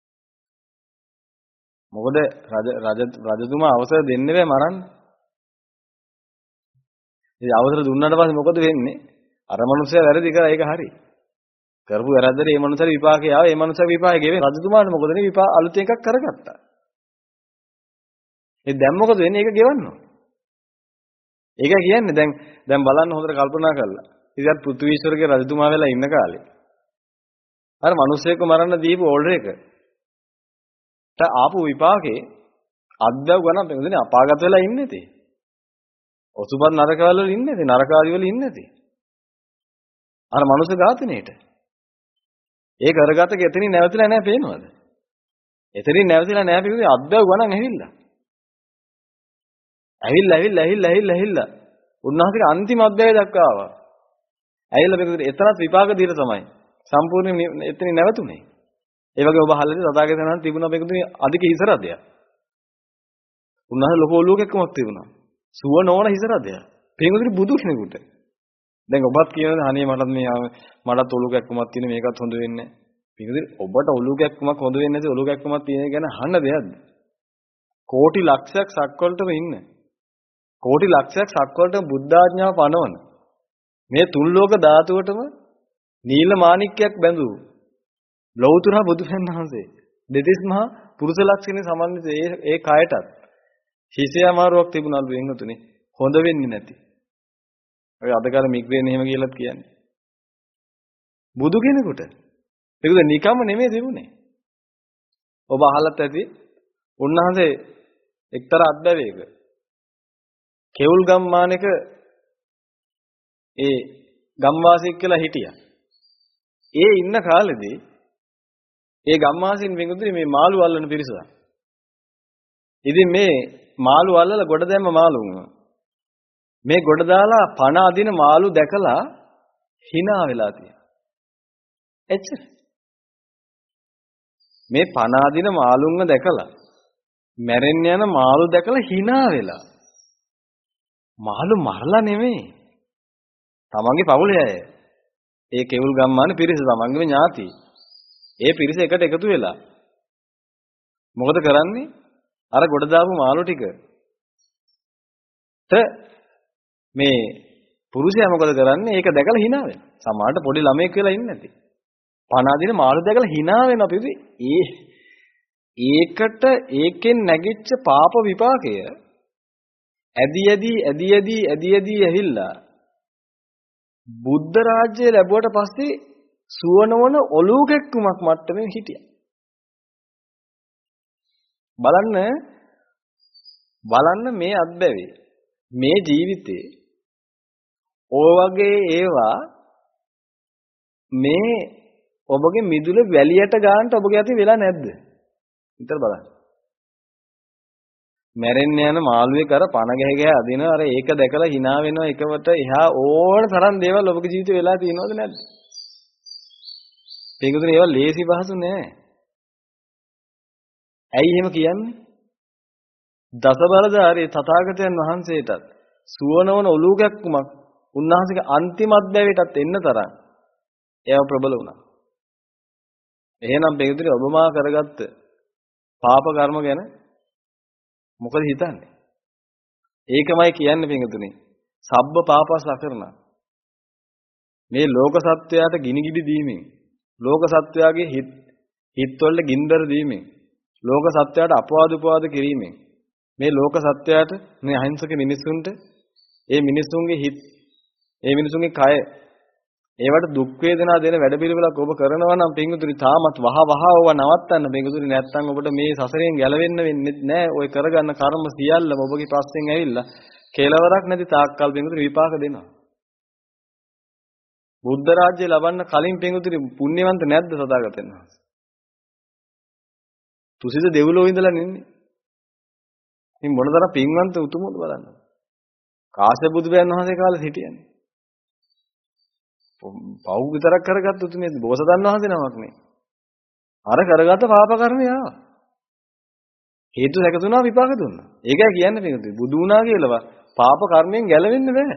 මොකද රජ රජ රජතුමා අවසර දෙන්නේ නැහැ මරන්න. ඉතින් අවසර දුන්නාට පස්සේ මොකද වෙන්නේ? අර මනුස්සයා වැරදි කරා ඒක හරි. කරපු වැරද්දට මේ මනුස්සයාට විපාකය ආවා. මේ මනුස්සයා විපාකය ගෙවේ. රජතුමාට මොකද නේ විපාක අලුතෙන් එකක් කරගත්තා. ඒ දැන් මොකද වෙන්නේ? ඒක ගෙවන්න. ඒක කියන්නේ දැන් දැන් බලන්න හොඳට කල්පනා කරලා. ඉතින් පෘථුවීශ්වරගේ රජතුමා වෙලා ඉන්න කාලේ අර මිනිස්සෙක්ව මරන්න දීපු ඕල්ඩර් එක ට ආපු විපාකේ අද්දව ගණන් පෙන්නන්නේ අපාගත වෙලා ඉන්නේ තේ. ඔසුපත් නරකවල වල ඉන්නේ තේ. නරකාදී වල ඉන්නේ තේ. අර මනුස්ස ඝාතනයේට. ඒක කරගත කෙතනින් නැවතිලා නැහැ පේනවද? එතනින් නැවතිලා නැහැ පිටුනේ අද්දව ගණන් ඇවිල්ලා. ඇවිල්ලා ඇවිල්ලා ඇවිල්ලා ඇවිල්ලා ඇවිල්ලා උන්වහන්සේගේ අන්තිම අධ්‍යයය දක්වා ආවා. ඇවිල්ලා මේක එතරම් විපාක දීලා තමයි සම්පූර්ණ එතනින් නැවතුනේ. ඒ වගේ ඔබ අහලා තථාගතයන් වහන්සේ තිබුණා මේකතුනේ අධික හිසරදයක්. උන්වහන්සේ ලොකු ඔලුවකක්මක් තිබුණා. සුව නොවන හිසරදයක්. පින්වතුනි බුදු කෙනෙකුට. දැන් ඔබත් කියනවා අනේ මටත් මේ මටත් ඔලුවකක්මක් තියෙන මේකත් හොඳ වෙන්නේ නැහැ. පින්වතුනි ඔබට ඔලුවකක්මක් හොඳ වෙන්නේ නැති ඔලුවකක්මක් තියෙන ගැන අහන්න දෙයක්ද? කෝටි ලක්ෂයක් සක්වලටම ඉන්න. කෝටි ලක්ෂයක් සක්වලටම බුද්ධ ආඥාව පනවන. මේ තුන් ලෝක ධාතුවටම නීල මාණික්කයක් බැඳූ ලෞතර බුදුන් වහන්සේ දෙතිස් මහා පුරුෂ ලක්ෂණේ සමන්විත ඒ ඒ කයටත් හිසේ අමාරුවක් තිබුණලු වෙනතුනේ හොඳ වෙන්නේ නැති. ඔය අද කාලේ මිග්‍රේන් එහෙම කියලාත් කියන්නේ. බුදු කෙනෙකුට ඒකද නිකම්ම නෙමෙයි තිබුණේ. ඔබ අහලත් ඇති උන්වහන්සේ එක්තරා අද්දවේක කෙවුල් ගම්මානක ඒ ගම්වාසියෙක් කියලා හිටියා. ඒ ඉන්න කාලෙදී ඒ ගම්වාසීන් වෙනුදුනේ මේ මාළු අල්ලන පිරිසක්. ඉතින් මේ මාළු අල්ලලා ගොඩ දැම්ම මාළුන්ව. මේ ගොඩ දාලා පණ අදින මාළු දැකලා hina වෙලා තියෙනවා. එච්චර. මේ පණ අදින මාළුන්ව දැකලා මැරෙන්න යන මාළු දැකලා hina වෙලා. මාළු මරලා නෙමෙයි. තමන්ගේ පවුලේ අය. ඒ කෙවුල් ගම්මාන පිරිස තමන්ගේම ඥාති. ඒ පිරිස එකට එකතු වෙලා මොකද කරන්නේ? අර ගොඩ දාපු මාළු ටික ත මේ පුරුෂයා මොකද කරන්නේ? ඒක දැකලා hina වෙනවා. සමහරට පොඩි ළමයෙක් වෙලා ඉන්නේ නැති. පණ අදින මාළු දැකලා hina වෙනවා පිටි. ඒ ඒකට ඒකෙන් නැගිච්ච පාප විපාකය ඇදි ඇදි ඇදි ඇදි ඇදි ඇදි ඇහිල්ලා බුද්ධ රාජ්‍යය ලැබුවට පස්සේ සුවනවන ඔලුව කැක්කුමක් මට්ටමේ හිටියා. බලන්න බලන්න මේ අත්බැවේ මේ ජීවිතේ ඔය වගේ ඒවා මේ ඔබගේ මිදුල වැලියට ගන්නට ඔබගේ අතේ වෙලා නැද්ද? විතර බලන්න. මැරෙන්න යන මාළුවේ කර පණ ගැහ ගැහ අදින අර ඒක දැකලා hina වෙනවා එකවට එහා ඕන තරම් දේවල් ඔබගේ ජීවිතේ වෙලා තියෙනවද නැද්ද? ඒකතුනේ ඒවා ලේසි පහසු නෑ. ඇයි එහෙම කියන්නේ? දසබලධාරී තථාගතයන් වහන්සේටත් සුවනවන ඔලුවකක්මක් උන්වහන්සේගේ අන්තිම අධ්‍යයයටත් එන්න තරම් ඒව ප්‍රබල වුණා. එහෙනම් ඒකතුනේ ඔබමා කරගත්ත පාප කර්ම ගැන මොකද හිතන්නේ? ඒකමයි කියන්නේ පින්තුනේ. සබ්බ පාපස් අකරණ. මේ ලෝක සත්වයාට ගිනිගිඩි දීමෙන්, ලෝක සත්වයාගේ හිත් හිත්වල ගින්දර දීමෙන්, ලෝක සත්වයාට අපවාද උපවාද කිරීමෙන්, මේ ලෝක සත්වයාට මේ අහිංසක මිනිසුන්ට ඒ මිනිසුන්ගේ හිත්, ඒ මිනිසුන්ගේ කය ඒවට දුක් වේදනා දෙන වැඩපිළිවෙලක් ඔබ කරනවා නම් පින්තුනි තාමත් වහ වහ ඕව නවත්තන්න පින්තුනි නැත්තම් ඔබට මේ සසරෙන් ගැලවෙන්න වෙන්නේ නැහැ. ඔය කරගන්න කර්ම සියල්ලම ඔබගේ පස්සෙන් ඇවිල්ලා කෙලවරක් නැති තාක්කල් පින්තුනි විපාක දෙනවා. බුද්ධ රාජ්‍ය ලබන්න කලින් පින්තුනි පුණ්‍යවන්ත නැද්ද සදාගතයන් වහන්සේ? තුසිත දෙව්ලොව ඉඳලා නින්නේ. ඉතින් මොනතරම් පින්වන්ත උතුමෝද බලන්න. කාශ්‍යප බුදුරජාණන් වහන්සේ කාලේ හිටියනේ. පව් විතරක් කරගත්ත උතුමේ බෝසතන් වහන්සේ නමක් නේ. අර කරගත්ත පාප කර්මය ආවා. හේතු සැකසුණා විපාක දුන්නා. ඒකයි කියන්නේ පිටුදී බුදු වුණා කියලා පාප කර්මයෙන් ගැලවෙන්න බෑ.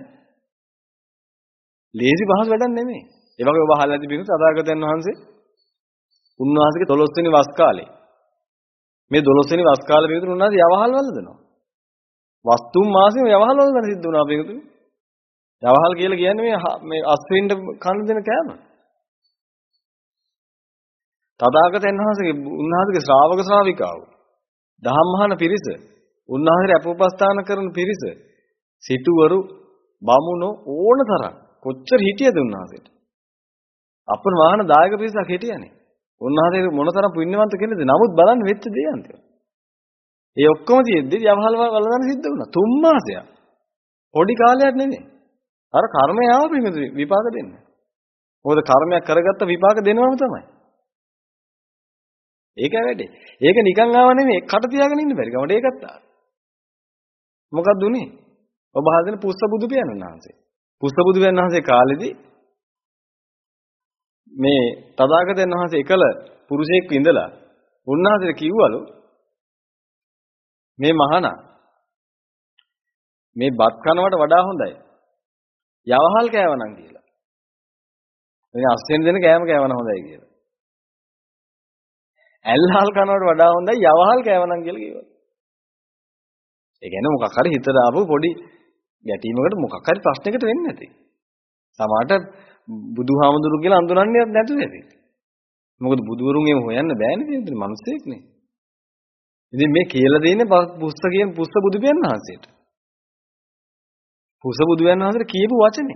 ලේසි පහසු වැඩක් නෙමෙයි. ඒ වගේ ඔබ අහලා ඇති පිටු සදාගතයන් වහන්සේ උන්වහන්සේගේ දොළොස් වෙනි වස් කාලේ මේ දොළොස් වෙනි වස් කාලේ පිටු උන්වහන්සේ යවහල් වලදනවා. වස්තුම් මාසෙම යවහල් වලදන සිද්ධ වුණා පිටුදී. යවහල් කියලා කියන්නේ මේ මේ අස්වින්ට කන දෙන කෑම. තථාගතයන් වහන්සේගේ උන්වහන්සේගේ ශ්‍රාවක ශ්‍රාවිකාවෝ දහම්මහන පිරිස, උන්වහන්සේ අපෝපස්ථාන කරන පිරිස, සිටුවරු, බමුණෝ ඕන තරම් කොච්චර හිටියද උන්වහන්සේට. අපන වාහන දායක පිරිසක් හිටියනේ. උන්වහන්සේ මොනතරම් පුණ්‍යවන්ත කෙනෙක්ද. නමුත් බලන්න වෙච්ච දේ අන්තිම. ඒ ඔක්කොම තියෙද්දි යවහල් වලදන සිද්ධ වුණා. තුන් මාසයක්. පොඩි කාලයක් නෙමෙයි. අර කර්මය ආව පිළිමද විපාක දෙන්න. මොකද කර්මයක් කරගත්ත විපාක දෙනවම තමයි. ඒකයි වැඩේ. ඒක නිකන් ආව නෙමෙයි කට තියාගෙන ඉන්න බැරි කමට ඒකත් ආවා. මොකක්ද උනේ? ඔබ හදන පුස්ස බුදු පියාණන් වහන්සේ. පුස්ස බුදු පියාණන් වහන්සේ කාලෙදී මේ තථාගතයන් වහන්සේ එකල පුරුෂයෙක් ඉඳලා උන්වහන්සේට කිව්වලු මේ මහානා මේ බත් කනවට වඩා හොඳයි යවහල් කෑවනම් කියලා. මේ අස්වෙන් දෙන කෑම කෑවනම් හොඳයි කියලා. ඇල්හල් කනවට වඩා හොඳයි යවහල් කෑවනම් කියලා කිව්වා. ඒ කියන්නේ මොකක් හරි හිතට ආපු පොඩි ගැටීමකට මොකක් හරි ප්‍රශ්නයකට වෙන්නේ නැති. සමහරට බුදුහාමුදුරු කියලා අඳුරන්නේ නැතුව ඇති. මොකද බුදුවරුන් එහෙම හොයන්න බෑනේ නේද? මිනිස්සෙක් නේ. ඉතින් මේ කියලා දෙන්නේ පුස්ස කියන පුස්ස බුදු පියාණන් වහන්සේට. පුස්ස බුදු පියාණන් වහන්සේට කියපු වචනේ.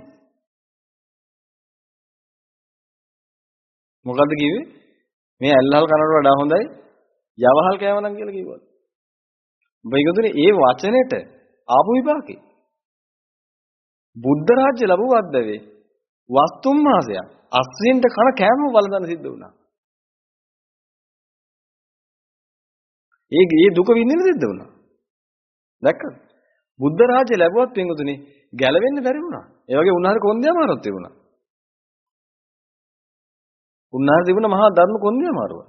මොකද්ද කිව්වේ? මේ ඇල්හල් කනට වඩා හොඳයි යවහල් කෑවනම් කියලා කිව්වා. බයිගොදුනේ ඒ වචනෙට ආපු විපාකේ. බුද්ධ රාජ්‍ය ලැබුවත් බැවේ වස්තුම් මාසයක් අස්සින්ට කන කෑම වළඳන සිද්ධ වුණා. ඒ ඒ දුක විඳින්න සිද්ධ වුණා. දැක්කද? බුද්ධ රාජ්‍ය ලැබුවත් පින්වතුනි ගැලවෙන්න බැරි වුණා. ඒ වගේ උන්වහන්සේ කොන්දේ අමාරුවක් තිබුණා. උන්වහන්සේ තිබුණ මහා ධර්ම කොන්දේ අමාරුව.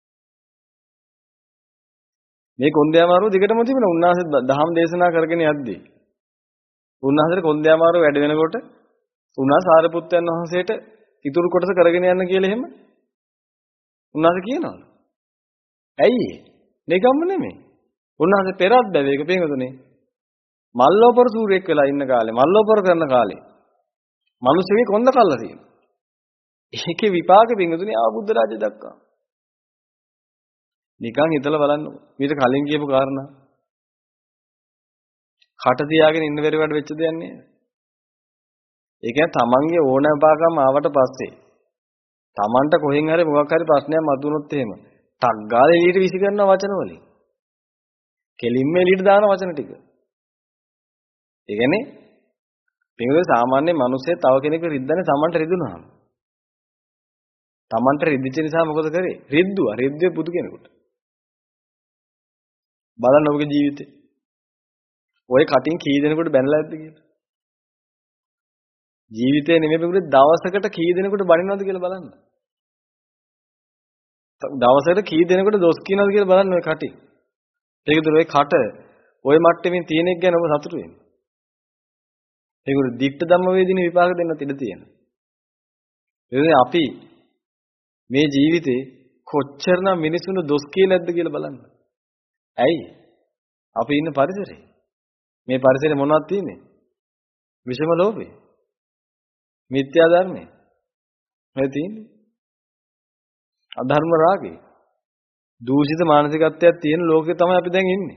මේ කොන්දේ අමාරුව දිගටම තිබුණා. උන්වහන්සේ දහම් දේශනා කරගෙන යද්දී උන්වහන්සේට කොන්දේ අමාරුව වැඩි වෙනකොට උන්වහන්සේ සාරිපුත්තයන් වහන්සේට ඉතුරු කොටස කරගෙන යන්න කියලා එහෙම උන්වහන්සේ කියනවා. ඇයි? නිකම්ම නෙමෙයි. උන්වහන්සේ පෙරත් බැවේක පින්වතුනි මල්ලෝපර සූරෙක් වෙලා ඉන්න කාලේ මල්ලෝපර කරන කාලේ මිනිස්සුගේ කොන්ද කල්ලා තියෙනවා. ඒකේ විපාක පින්වතුනි ආ බුද්ධ රාජ්‍ය දක්වා. නිකන් හිතලා බලන්නකො. ඊට කලින් කියපු කාරණා. කට තියාගෙන ඉන්න බැරි වැඩ වෙච්ච දෙයක් නේද? ඒ කියන්නේ තමන්ගේ ඕනෑපාකම් ආවට පස්සේ තමන්ට කොහෙන් හරි මොකක් හරි ප්‍රශ්නයක් මතුනොත් එහෙම ටක් ගාලා එළියට විසි කරන වචන වලින් කෙලින්ම එළියට දාන වචන ටික. ඒ කියන්නේ පින්වල සාමාන්‍ය මිනිස්සේ තව කෙනෙක්ව රිද්දන්නේ තමන්ට රිදුනහම. තමන්ට රිද්දිච්ච නිසා මොකද කරේ? රිද්දුවා. රිද්දුවේ බුදු කෙනෙකුට. බලන්න ඔබගේ ජීවිතේ. ඔය කටින් කී දෙනෙකුට බැනලා ඇද්ද කියලා. ජීවිතේ නෙමෙයි පිටුනේ දවසකට කී දෙනෙකුට බනිනවද කියලා බලන්න. දවසකට කී දෙනෙකුට දොස් කියනවද කියලා බලන්න ඔය කටින්. ඒකද ඔය කට ඔය මට්ටමින් තියෙන එක ගැන ඔබ සතුටු වෙන්න. ඒකට දික්ට ධම්ම වේදිනේ විපාක දෙන්නත් ඉඩ තියෙනවා. ඒ අපි මේ ජීවිතේ කොච්චරනම් මිනිසුන්ට දොස් කියලා ඇද්ද කියලා බලන්න. ඇයි? අපි ඉන්න පරිසරේ. මේ පරිසරේ මොනවද තියෙන්නේ? විෂම ලෝභය. මිත්‍යා ධර්මය. මේ තියෙන්නේ. අධර්ම රාගය. දූෂිත මානසිකත්වයක් තියෙන ලෝකේ තමයි අපි දැන් ඉන්නේ.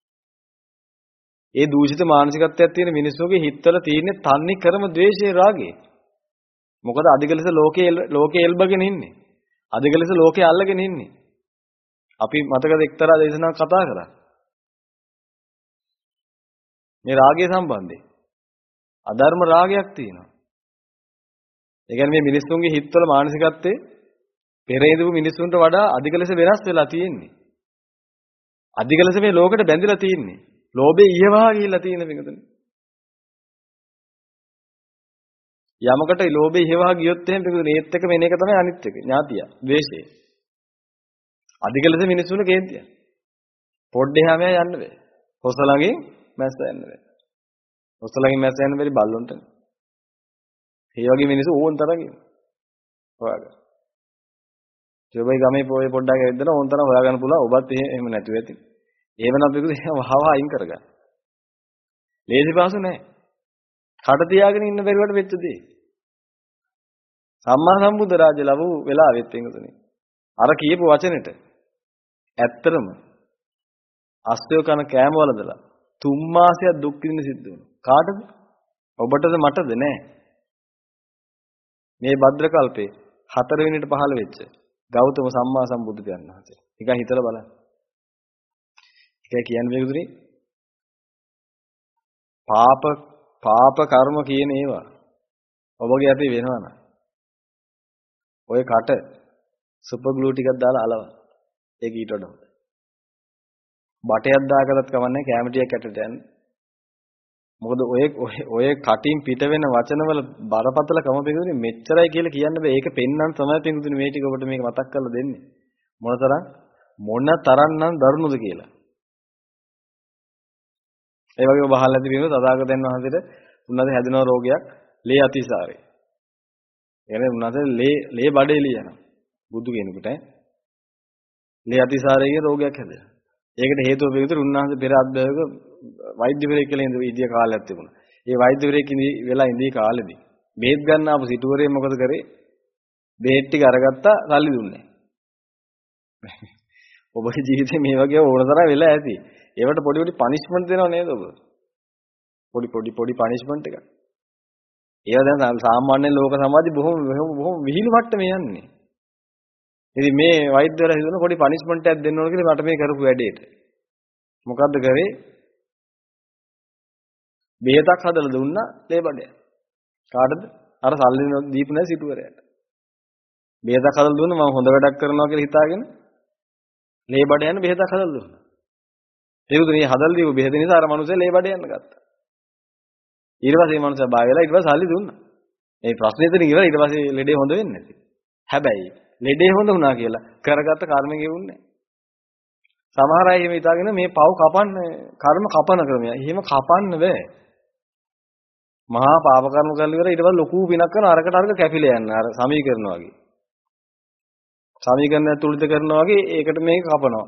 ඒ දූෂිත මානසිකත්වයක් තියෙන මිනිස්සුගේ හිතවල තියෙන තන්නේ කරම ද්වේෂයේ රාගය. මොකද අධික ලෙස ලෝකේ ලෝකේ එල්බගෙන ඉන්නේ. අධික ලෙස ලෝකේ අල්ලගෙන ඉන්නේ. අපි මතකද එක්තරා දේශනාවක් කතා කරා. මේ රාගය සම්බන්ධයෙන් අධර්ම රාගයක් තියෙනවා. ඒ කියන්නේ මේ මිනිස්සුන්ගේ හිතවල මානසිකත්වයේ පෙර ඉඳපු මිනිස්සුන්ට වඩා අධික ලෙස වෙනස් වෙලා තියෙන්නේ. අධික ලෙස මේ ලෝකෙට බැඳිලා තියෙන්නේ. ලෝභේ ඊයවහා ගිහිල්ලා තියෙන පිටුතුනේ. යමකට ලෝභේ ඊයවහා ගියොත් එහෙම පිටුතුනේ ඒත් එක මෙන්න එක තමයි අනිත් එක. ඥාතිය, ද්වේෂය. අධික ලෙස මිනිස්සුන්ට කේන්තිය. පොඩ්ඩේ හැම යන්න බෑ. හොසලගෙන් මැස්ස යන්න බෑ. හොසලගෙන් මැස්ස යන්න බැරි බල්ලොන්ටනේ. ඒ වගේ මිනිස්සු ඕන් තරම් ඉන්නවා. හොයාගන්න. ජොබයි ගමේ පොයේ පොඩ්ඩක් ඇවිද්දන ඕන් තරම් හොයාගන්න පුළුවන්. ඔබත් එහෙම නැතුව ඇති. එහෙමනම් පිටු වහව අයින් කරගන්න. ලේසි පාසු නැහැ. කඩ තියාගෙන ඉන්න බැරිවට වෙච්ච දේ. සම්මා සම්බුද්ධ රාජ්‍ය ලැබු වෙලාවෙත් එංගතුනේ. අර කියපු වචනෙට ඇත්තටම අස්තය කන කෑම වලදලා තුන් මාසයක් දුක් විඳින්න සිද්ධ වුණා. කාටද? ඔබටද මටද නෑ. මේ භද්‍ර කල්පේ හතර වෙනිට පහළ වෙච්ච ගෞතම සම්මා සම්බුදු පියාණන් වහන්සේ. නිකන් හිතලා බලන්න. ඒකයි කියන්නේ මේකදුනේ පාප පාප කර්ම කියන ඒවා ඔබගේ අතේ වෙනවා නම් ඔය කට සුපර් ග්ලූ ටිකක් දාලා අලවන්න. ඒක ඊට වඩා හොඳයි. බටයක් දාගලත් කමන්නේ කැම ටිකක් ඇටට යන්නේ. මොකද ඔය ඔය කටින් පිට වෙන වචනවල බරපතලකම පිටුනේ මෙච්චරයි කියලා කියන්න බෑ. ඒක පෙන්වන්න තමයි පිටුනේ මේ ටික ඔබට මේක මතක් කරලා දෙන්නේ. මොනතරම් මොන තරම්නම් දරුණුද කියලා. ඒ වගේ ඔබ අහලා ඇති වෙනවා තථාගතයන් වහන්සේට උන්වහන්සේ හැදෙන රෝගයක් ලේ අතිසාරය. එනේ උන්වහන්සේ ලේ ලේ බඩේ ලියනවා. බුදු කෙනෙකුට ලේ අතිසාරය කියන රෝගයක් හැදෙනවා. ඒකට හේතුව පිළිතුරු උන්වහන්සේ පෙර අද්දවක වෛද්‍යවරයෙක් කියලා ඉඳ ඉදිය කාලයක් තිබුණා. ඒ වෛද්‍යවරයෙක් ඉඳි වෙලා ඉඳි කාලෙදී බෙහෙත් ගන්න ආපු සිටුවරේ මොකද කරේ? බෙහෙත් ටික අරගත්තා සල්ලි දුන්නේ නැහැ. ඔබගේ ජීවිතේ මේ වගේ ඕන තරම් වෙලා ඇති. ඒවට පොඩි පොඩි පනිෂ්මන්ට් දෙනව නේද ඔබ? පොඩි පොඩි පොඩි පනිෂ්මන්ට් එකක්. ඒවා දැන් සාමාන්‍ය ලෝක සමාජي බොහොම බොහොම විහිළු මට්ටමේ යන්නේ. ඉතින් මේ වෛද්‍යවරයා හිතන පොඩි පනිෂ්මන්ට් එකක් දෙන්න ඕන කියලා මට මේ කරපු වැඩේට. මොකද්ද කරේ? බෙහෙතක් හදලා දුන්නා ලේ බඩේ. කාටද? අර සල්ලි දීපු නැති සිටුවරයාට. බෙහෙතක් හදලා දුන්නා මම හොඳ වැඩක් කරනවා කියලා හිතාගෙන ලේ බඩ යන බෙහෙතක් හදලා දුන්නා. ඒකද මේ හදලා දීපු බෙහෙත නිසා අර මනුස්සයා ලේ බඩ යන්න ගත්තා. ඊට පස්සේ මේ මනුස්සයා බය වෙලා ඊට පස්සේ සල්ලි දුන්නා. මේ ප්‍රශ්නේ එතන ඉවරයි. ඊට පස්සේ ලෙඩේ හොඳ වෙන්නේ නැති. හැබැයි ලෙඩේ හොඳ වුණා කියලා කරගත්ත කර්ම ගෙවුන්නේ නැහැ. සමහර අය එහෙම හිතාගෙන මේ පව් කපන්න කර්ම කපන ක්‍රමය. එහෙම කපන්න බෑ. මහා පාප කර්ම කරලා ඉවර ඊට පස්සේ ලොකු පිනක් කරන අරකට අරක කැපිලා යන අර සමීකරණ වගේ. සමීකරණ තුලිත කරනවා වගේ ඒකට මේක කපනවා.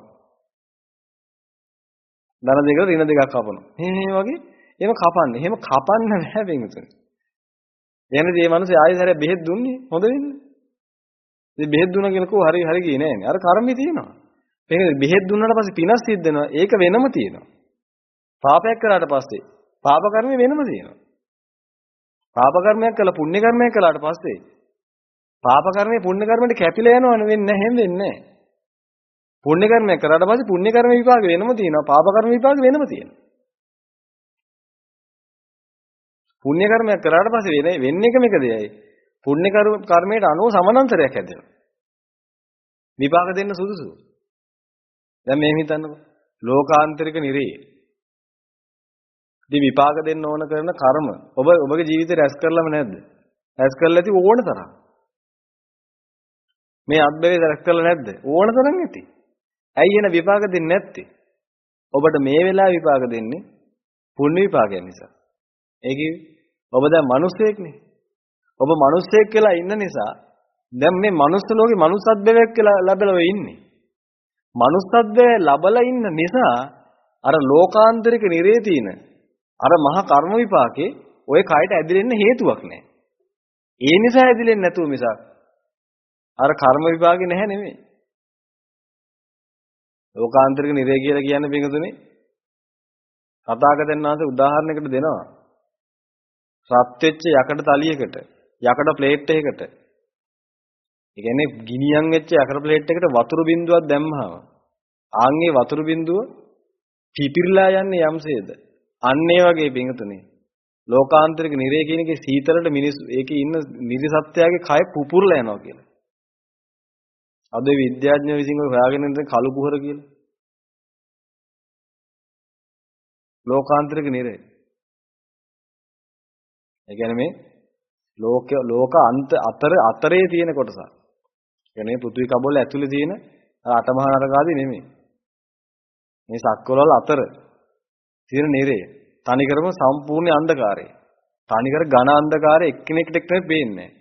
ධන දෙක ඍණ දෙකක් කපනවා. මේ වගේ එහෙම කපන්නේ. එහෙම කපන්න බෑ බෙන්තුනේ. එනදී මේ මිනිස්සේ ආයෙ හැර බෙහෙත් දුන්නේ හොඳ වෙන්නේ. ඉතින් බෙහෙත් දුන්නා කියලා කෝ හරි හරි ගියේ නෑනේ. අර කර්මය තියෙනවා. මේක බෙහෙත් දුන්නාට පස්සේ පිනස් සිද්ධ වෙනවා. ඒක වෙනම තියෙනවා. පාපයක් කරාට පස්සේ පාප කර්මය වෙනම තියෙනවා. පාප කර්මයක් කළා පුණ්‍ය කර්මයක් කළාට පස්සේ පාප කර්මයේ පුණ්‍ය කර්මයට කැපිලා යනවනේ වෙන්නේ නැහැ හැම වෙන්නේ නැහැ. පුණ්‍ය කර්මයක් කරාට පස්සේ පුණ්‍ය කර්ම විපාක වෙනම තියෙනවා. පාප කර්ම විපාක වෙනම තියෙනවා. පුණ්‍ය කර්මයක් කරාට පස්සේ වෙන වෙන්නේ එකම එක දෙයයි. පුණ්‍ය කර්මයට අනුව සමානතරයක් හැදෙනවා. විපාක දෙන්න සුදුසු. දැන් මේ හිතන්නකො. ලෝකාන්තරික නිරේ. ඉතින් විපාක දෙන්න ඕන කරන කර්ම ඔබ ඔබගේ ජීවිතේ රැස් කරලම නැද්ද? රැස් කරලා ඇති ඕන තරම්. මේ අත්බැවේ රැස් කරලා නැද්ද? ඕන තරම් ඇති. ඇයි එන විපාක දෙන්නේ නැත්තේ? ඔබට මේ වෙලාවේ විපාක දෙන්නේ පුණ්‍ය විපාකයක් නිසා. ඒ කිව්වේ ඔබ දැන් මිනිස්සෙක්නේ. ඔබ මිනිස්සෙක් කියලා ඉන්න නිසා දැන් මේ මනුස්ස ලෝකේ මනුස්සත්වයක් කියලා ලැබලා ඉන්නේ. මනුස්සත්වය ලැබලා ඉන්න නිසා අර ලෝකාන්තරික නිරේ තියෙන අර මහා කර්ම විපාකේ ඔය කයට ඇදිලෙන්න හේතුවක් නැහැ. ඒ නිසා ඇදිලෙන්නේ නැතුව මිසක් අර කර්ම විපාකේ නැහැ නෙමෙයි. ලෝකාන්තරික නිරය කියලා කියන්නේ පිටුතුනේ තථාගතයන් වහන්සේ උදාහරණයකට දෙනවා. රත් වෙච්ච යකඩ තලියකට යකඩ ප්ලේට් එකකට ඒ කියන්නේ ගිනියම් වෙච්ච යකඩ ප්ලේට් එකට වතුර බින්දුවක් දැම්මහම ආන්ගේ වතුර බින්දුව පිපිරලා යන්නේ යම්සේද අන්න ඒ වගේ පිටුනේ ලෝකාන්තරික නිරය කියන එකේ සීතලට මිනිස්සු ඒකේ ඉන්න නිරිසත්ත්වයාගේ කය පුපුරලා යනවා කියලා. අද විද්‍යාඥයෝ විසින් ඔය හොයාගෙන ඉන්න කළු කුහර කියලා. ලෝකාන්තරික නිරය. ඒ කියන්නේ මේ ලෝක ලෝක අන්ත අතර අතරේ තියෙන කොටස. ඒ කියන්නේ පෘථිවි කබෝල ඇතුලේ තියෙන අටමහා නරක ආදී නෙමෙයි. මේ සක්වලවල අතර තියෙන නිරය. තනිකරම සම්පූර්ණ අන්ධකාරය. තනිකර ඝන අන්ධකාරය එක්කෙනෙක්ට එක්කෙනෙක් පේන්නේ නැහැ.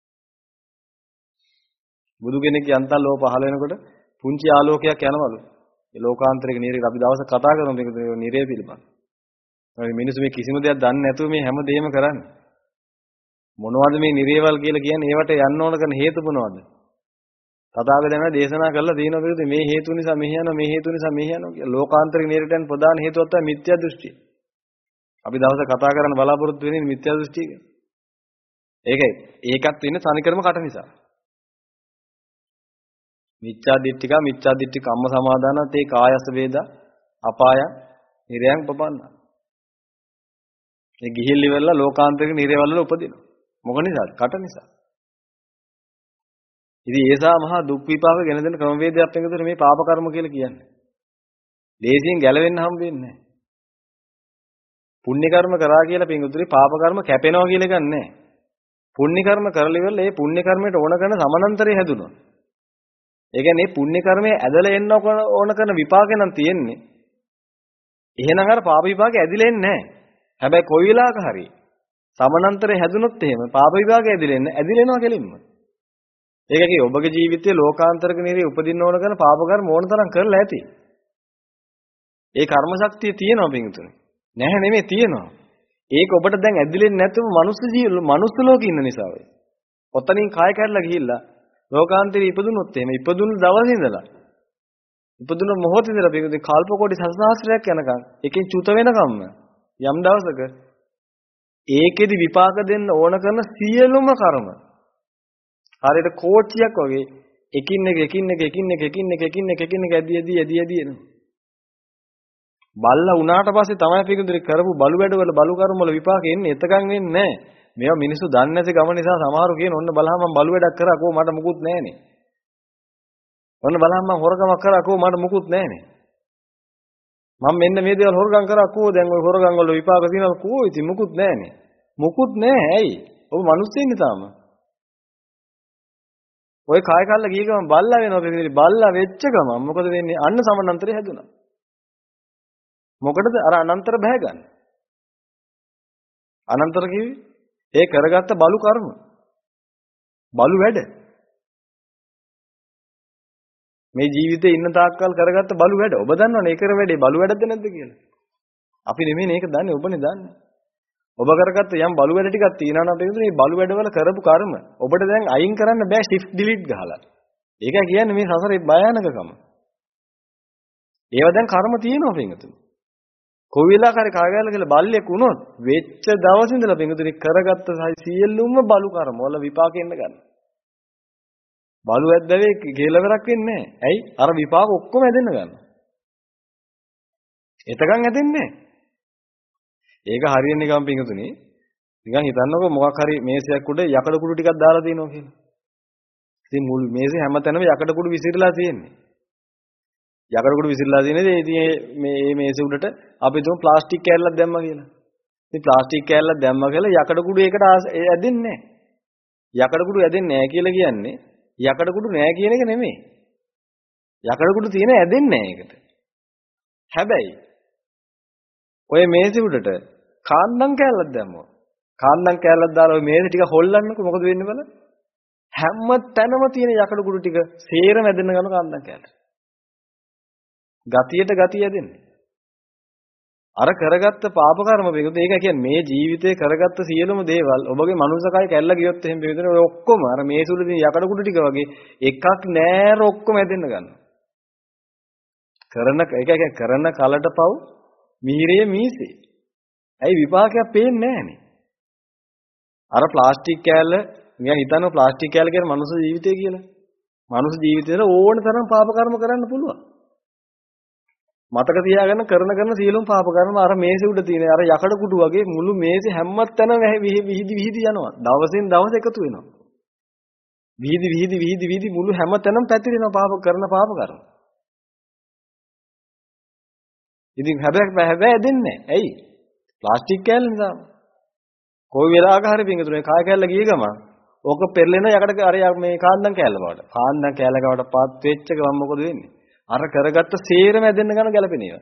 බුදු කෙනෙක් යන්තම් ලෝ පහළ වෙනකොට පුංචි ආලෝකයක් යනවලු. ඒ ලෝකාන්තරික නිරේ අපි දවසක් කතා කරමු මේක නිරේ පිළිබඳ. ඒ මිනිස්සු මේ කිසිම දෙයක් දන්නේ නැතුව මේ හැම දෙයක්ම කරන්නේ. මොනවද මේ නිරේවල් කියලා කියන්නේ? ඒවට යන්න ඕන කරන හේතු මොනවද? තථාගතයන් දේශනා කළා තියෙනවා පිළිතුරු මේ හේතු නිසා මෙහි යනවා මේ හේතු නිසා මෙහි යනවා කියලා. ලෝකාන්තරික නිරේට යන ප්‍රධාන හේතුවක් තමයි මිත්‍යා දෘෂ්ටිය. අපි දවසක් කතා කරන්න බලාපොරොත්තු වෙන්නේ මිත්‍යා දෘෂ්ටිය ගැන. ඒකයි ඒකත් වෙන්නේ තනිකරම කට නිසා. මිච්ඡා දිට්ඨික මිච්ඡා දිට්ඨි කම්ම සමාදානත් ඒ කායස වේද අපාය නිරයන් පපන්න. ඒ ගිහිල්ලි වෙලා ලෝකාන්තරික නිරයවල උපදිනවා. මොක නිසාද? කට නිසා. ඉතින් ඒසා මහා දුක් විපාක ගෙන දෙන ක්‍රමවේදයක් එකතර මේ පාප කර්ම කියලා කියන්නේ. දේශයෙන් ගැලවෙන්න හම් වෙන්නේ නැහැ. පුණ්‍ය කර්ම කරා කියලා පින්දුතරේ පාප කර්ම කැපෙනවා කියලා එකක් නැහැ. පුණ්‍ය කර්ම කරලි වෙල ඒ පුණ්‍ය කර්මයට ඕන කරන සමානතරය හැදුණා. ඒ කියන්නේ මේ පුණ්‍ය කර්මයේ ඇදලා එන්න ඕන කරන විපාකේ නම් තියෙන්නේ. එහෙනම් අර පාප විපාකේ ඇදිලා එන්නේ නැහැ. හැබැයි කොයි වෙලාවක හරි සමානතරය හැදුනොත් එහෙම පාප විපාකේ ඇදිලා එන්නේ ඇදිලා එනවා කෙලින්ම. ඒකකේ ඔබගේ ජීවිතයේ ලෝකාන්තරික නිරේ උපදින්න ඕන කරන පාප කර්ම ඕන තරම් කරලා ඇති. ඒ කර්ම ශක්තිය තියෙනවා පිටුතුනේ. නැහැ නෙමෙයි තියෙනවා. ඒක ඔබට දැන් ඇදිලෙන්නේ නැතුව මනුස්ස ජීව මනුස්ස ලෝකේ ඉන්න නිසා වෙයි. ඔතනින් කාය කැඩලා ගිහිල්ලා ලෝකාන්තරේ ඉපදුනොත් එහෙම ඉපදුණු දවසේ ඉඳලා ඉපදුණු මොහොතේ ඉඳලා පිටුදී කල්ප කෝටි සහස්‍රයක් යනකම් එකෙන් චුත වෙනකම්ම යම් දවසක ඒකෙදි විපාක දෙන්න ඕන කරන සියලුම කර්ම හරියට කෝච්චියක් වගේ එකින් එක එකින් එක එකින් එක එකින් එක එකින් එක එකින් එක ඇදී ඇදී ඇදී ඇදී එනවා. බල්ලා උනාට පස්සේ තමයි පිටුදී කරපු බලු වැඩවල බලු කර්ම වල විපාක එන්නේ. එතකන් වෙන්නේ නැහැ. මේවා මිනිස්සු දන්නේ නැති ගම නිසා සමහරු කියන ඔන්න බලහම මම බලු වැඩක් කරා කෝ මට මුකුත් නැහනේ. ඔන්න බලහම මම හොරකමක් කරා කෝ මට මුකුත් නැහනේ. මම මෙන්න මේ දේවල් හොරගම් කරා කෝ දැන් ওই හොරගම් වල විපාක තියෙනවා කෝ ඉතින් මුකුත් නැහනේ. මුකුත් නැහැ ඇයි? ඔබ මිනිස්සුන්නේ තාම. ඔය කාය කල්ල ගිය ගමන් බල්ලා වෙනවා පිටින් බල්ලා වෙච්ච ගමන් මොකද වෙන්නේ? අන්න සමනන්තරය හැදුනා. මොකටද අර අනන්තර බහැ ගන්න. අනන්තර කිව්වේ ඒ කරගත්ත බලු කර්ම. බලු වැඩ. මේ ජීවිතේ ඉන්න තාක්කල් කරගත්ත බලු වැඩ. ඔබ දන්නවනේ ඒ කර වැඩේ බලු වැඩද නැද්ද කියලා. අපි නෙමෙයි මේක දන්නේ ඔබනේ දන්නේ. ඔබ කරගත්ත යම් බලු වැඩ ටිකක් තියෙනවා නම් අපේ මේ බලු වැඩවල කරපු කර්ම ඔබට දැන් අයින් කරන්න බෑ shift delete ගහලා. ඒක කියන්නේ මේ සසරේ භයානකකම. ඒවා දැන් කර්ම තියෙනවා පින්තුනි. කොයි වෙලාවකරි කාගාල කියලා බල්ලෙක් වුණොත් වෙච්ච දවස් ඉඳලා පින්තුනි කරගත්ත සියලුම බලු කර්ම වල විපාක එන්න ගන්න. බලු ඇද්දවේ කෙලවරක් වෙන්නේ නැහැ. ඇයි? අර විපාක ඔක්කොම ඇදෙන්න ගන්නවා. එතකන් ඇදෙන්නේ නැහැ. ඒක හරියන්නේ නිකන් පිංගුතුනි නිකන් හිතන්නකෝ මොකක් හරි මේසයක් උඩ යකඩ කුඩු ටිකක් දාලා තියෙනවා කියලා. ඉතින් මුළු මේසේ හැමතැනම යකඩ කුඩු විසිරලා තියෙන්නේ. යකඩ කුඩු විසිරලා තියෙන්නේ ඉතින් මේ මේ මේසේ උඩට අපි තුමු ප්ලාස්ටික් කෑල්ලක් දැම්මා කියලා. ඉතින් ප්ලාස්ටික් කෑල්ලක් දැම්මා කියලා යකඩ කුඩු ඒකට ඇදෙන්නේ නැහැ. යකඩ කුඩු ඇදෙන්නේ නැහැ කියලා කියන්නේ යකඩ කුඩු නැහැ කියන එක නෙමෙයි. යකඩ කුඩු තියෙන ඇදෙන්නේ නැහැ ඒකට. හැබැයි ඔය මේසෙ උඩට කාන්දම් කෑල්ලක් දැම්මොත් කාන්දම් කෑල්ලක් දාලා ඔය මේසෙ ටික හොල්ලන්නකො මොකද වෙන්නේ බලන්න හැම තැනම තියෙන යකඩ කුඩු ටික සේරම ඇදෙන්න ගන්න කාන්දම් කෑල්ල. ගතියට ගතිය ඇදෙන්නේ. අර කරගත්ත පාප කර්ම පිටුද ඒක කියන්නේ මේ ජීවිතේ කරගත්ත සියලුම දේවල් ඔබගේ මනුස්සකයි කැල්ල ගියොත් එහෙම පිටුද ඔය ඔක්කොම අර මේ සුළුදී යකඩ කුඩු ටික වගේ එකක් නෑර ඔක්කොම හැදෙන්න ගන්නවා. කරන ඒක කියන්නේ කරන කලට පව් මිහිරේ මීසේ. ඇයි විපාකයක් පේන්නේ නැහනේ. අර ප්ලාස්ටික් කෑල්ල නිකන් හිතනවා ප්ලාස්ටික් කෑල්ල කියන්නේ මනුස්ස ජීවිතය කියලා. මනුස්ස ජීවිතේට ඕන තරම් පාප කර්ම කරන්න පුළුවන්. මතක තියාගන්න කරන කරන සියලුම පාප කර්ම අර මේසෙ උඩ තියෙන අර යකඩ කුඩු වගේ මුළු මේසෙ හැමත් තැනම විහිදි විහිදි යනවා. දවසින් දවස එකතු වෙනවා. විහිදි විහිදි විහිදි විහිදි මුළු හැම තැනම පැතිරෙනවා පාප කරන පාප කර්ම. ඉතින් හැබැයි හැබැයි දෙන්නේ නැහැ. ඇයි? ප්ලාස්ටික් කෑල්ල නිසා. කොයි වෙලාවක හරි පිංගුතුනේ කාය කෑල්ල ගිය ගමන් ඕක පෙරලෙන යකඩ අර මේ කාන්දම් කෑල්ල බවට. කාන්දම් කෑල්ල ගාවට පත් වෙච්ච ගමන් මොකද වෙන්නේ? අර කරගත්ත සේරම ඇදෙන්න ගන්න ගැලපෙන ඒවා.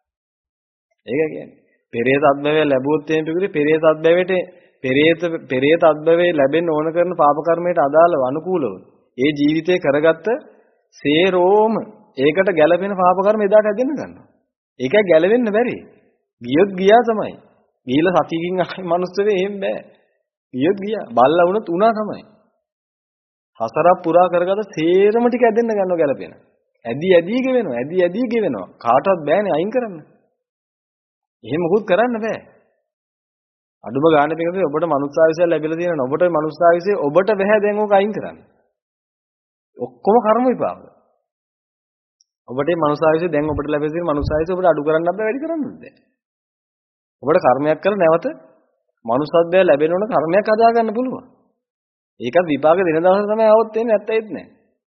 ඒක කියන්නේ. පෙරේත අත්භවය ලැබුවොත් එහෙම පිළිගුරේ පෙරේත අත්භවයට පෙරේත පෙරේත අත්භවයේ ලැබෙන්න ඕන කරන පාප කර්මයට අදාළව අනුකූලව ඒ ජීවිතේ කරගත්ත සේරෝම ඒකට ගැලපෙන පාප කර්ම එදාට ඇදෙන්න ගන්නවා. ඒකයි ගැලවෙන්න බැරි. ගියොත් ගියා තමයි. ගිහිලා සතියකින් අහයි මනුස්සෙ එහෙම බෑ. ගියොත් ගියා. බල්ලා වුණත් උනා තමයි. හසරක් පුරා කරගත්ත සේරම ටික ඇදෙන්න ගන්නවා ගැලපෙන. ඇදි ඇදි ගෙවෙනවා. ඇදි ඇදි ගෙවෙනවා. කාටවත් බෑනේ අයින් කරන්න. එහෙම මොකුත් කරන්න බෑ. අඩුම ගානේ පිටකේ ඔබට මනුස්සාවිසය ලැබිලා තියෙනවා. ඔබට මනුස්සාවිසය ඔබට බෑ දැන් ඕක අයින් කරන්න. ඔක්කොම කර්ම විපාක. ඔබට මේ මනුස්සාවිසය දැන් ඔබට ලැබෙන තියෙන මනුස්සාවිසය ඔබට අඩු කරන්න බෑ වැඩි කරන්න බෑ. ඔබට කර්මයක් කරලා නැවත මනුස්සත්වය ලැබෙන ඕන කර්මයක් හදා ගන්න පුළුවන්. ඒකත් විපාක දෙන දවසට තමයි આવොත් එන්නේ නැත්තේත් නෑ.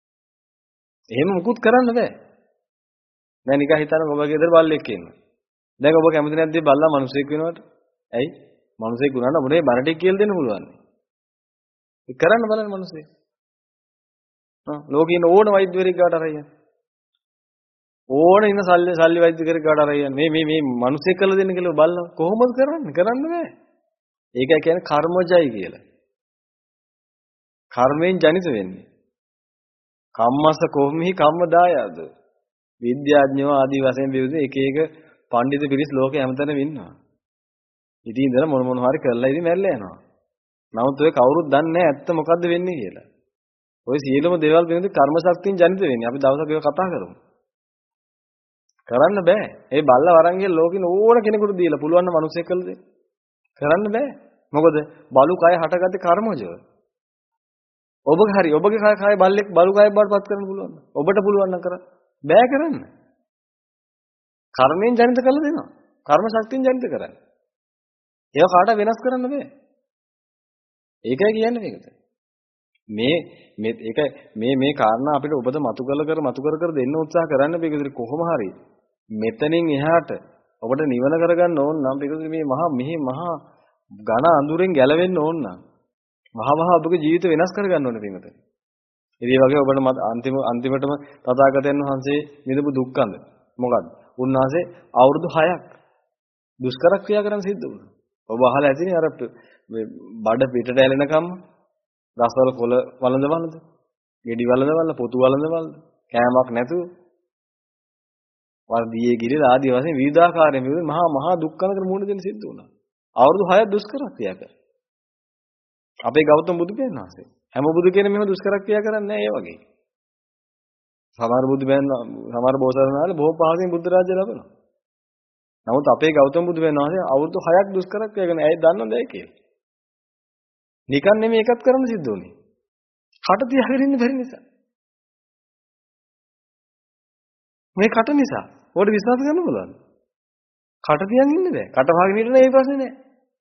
එහෙම මුකුත් කරන්න බෑ. දැන් නිකන් හිතන්න ඔබ ගෙදර බල්ලෙක් ඉන්නවා. දැන් ඔබ කැමති නැද්ද බල්ලා මිනිසෙක් වෙනවට? ඇයි? මිනිසෙක් වුණාට ඔබට මේ බණ ටික කියලා දෙන්න පුළුවන්. ඒක කරන්න බලන්න මිනිසෙක්. ආ ලෝකේ ඉන්න ඕන වෛද්‍යවරයෙක් ගාවට අරගෙන. ඕන ඉන්න සල්ලි සල්ලි වෛද්‍යවරයෙක් ගාවට අරගෙන මේ මේ මේ මිනිසෙක් කරලා දෙන්න කියලා බලන්න කොහොමද කරන්නේ? කරන්න බෑ. ඒකයි කියන්නේ කර්මජයි කියලා. කර්මයෙන් ජනිත වෙන්නේ. කම්මස කොම්හි කම්මදායද විද්‍යාඥයෝ ආදී වශයෙන් විවිධ එක එක පඬිත පිරිස් ලෝකේ හැමතැනම ඉන්නවා. ඉතින් ඉඳලා මොන මොන හරි කරලා ඉතින් මැරලා යනවා. නමුත් ඔය කවුරුත් දන්නේ නැහැ ඇත්ත මොකද්ද වෙන්නේ කියලා. ඔය සියලුම දේවල් වෙනද කර්ම ශක්තියෙන් ජනිත වෙන්නේ. අපි දවසක් ඒක කතා කරමු. කරන්න බෑ. ඒ බල්ලා වරන් ගිය ලෝකින ඕන කෙනෙකුට දීලා පුළුවන් නම් මිනිස්සෙක් කළ දෙන්න. කරන්න බෑ. මොකද බලු කය හටගත්තේ කර්මජව. ඔබගේ හරි ඔබගේ කය කය බල්ලෙක් බලු කය බවටපත් කරන්න පුළුවන්. ඔබට පුළුවන් නම් කරන්න. බෑ කරන්න. කර්මයෙන් ජනිත කරලා දෙනවා. කර්ම ශක්තියෙන් ජනිත කරන්නේ. ඒක කාට වෙනස් කරන්න බෑ. ඒකයි කියන්නේ මේකට. මේ මේ ඒක මේ මේ කාරණා අපිට ඔබද මතු කර කර මතු කර කර දෙන්න උත්සාහ කරන්න බෑ. කොහොම හරි මෙතනින් එහාට ඔබට නිවන කරගන්න ඕන නම් පිටුදී මේ මහා මෙහි මහා ඝන අඳුරෙන් ගැලවෙන්න ඕන නම් මහා මහා ඔබගේ ජීවිත වෙනස් කරගන්න ඕනේ පිටුදී. ඉතින් වගේ ඔබට අන්තිම අන්තිමටම තථාගතයන් වහන්සේ මිදපු දුක්ඛඳ මොකද්ද? උන්වහන්සේ අවුරුදු හයක් දුෂ්කර ක්‍රියා කරන්න සිද්ධ වුණා. ඔබ අහලා ඇතිනේ අර බඩ පිටට ඇලෙනකම් රසවල කොළ වළඳ වළඳ, ගෙඩි වළඳ වළඳ, පොතු වළඳ වළඳ, කෑමක් නැතුව වර්ධියේ ගිරිලා ආදී වශයෙන් විවිධාකාරයෙන් විවිධ මහා මහා දුක්ඛනකට මුහුණ දෙන්න සිද්ධ වුණා. අවුරුදු හයක් දුෂ්කර ක්‍රියා කරා. අපේ ගෞතම බුදු පියාණන් වහන්සේ හැම බුදු කෙනෙක් මෙහෙම දුෂ්කර ක්‍රියා කරන්නේ නැහැ ඒ වගේ. සමහර බුදු පියාණන් සමහර බෝසත්ණන්වල බොහෝ පහසෙන් බුද්ධ රාජ්‍ය ලැබෙනවා. නමුත් අපේ ගෞතම බුදු පියාණන් වහන්සේ අවුරුදු හයක් දුෂ්කර ක්‍රියා කරන ඇයි දන්නවද ඒ කියලා? නිකන් නෙමෙයි එකත් කරන්න සිද්ධ වුණේ. කට තියාගෙන ඉන්න බැරි නිසා. මේ කට නිසා. ඔයාලට විශ්වාස කරන්න පුළුවන්ද? කට තියන් ඉන්න බෑ. කට වහගෙන ඉන්න ඒ ප්‍රශ්නේ නෑ.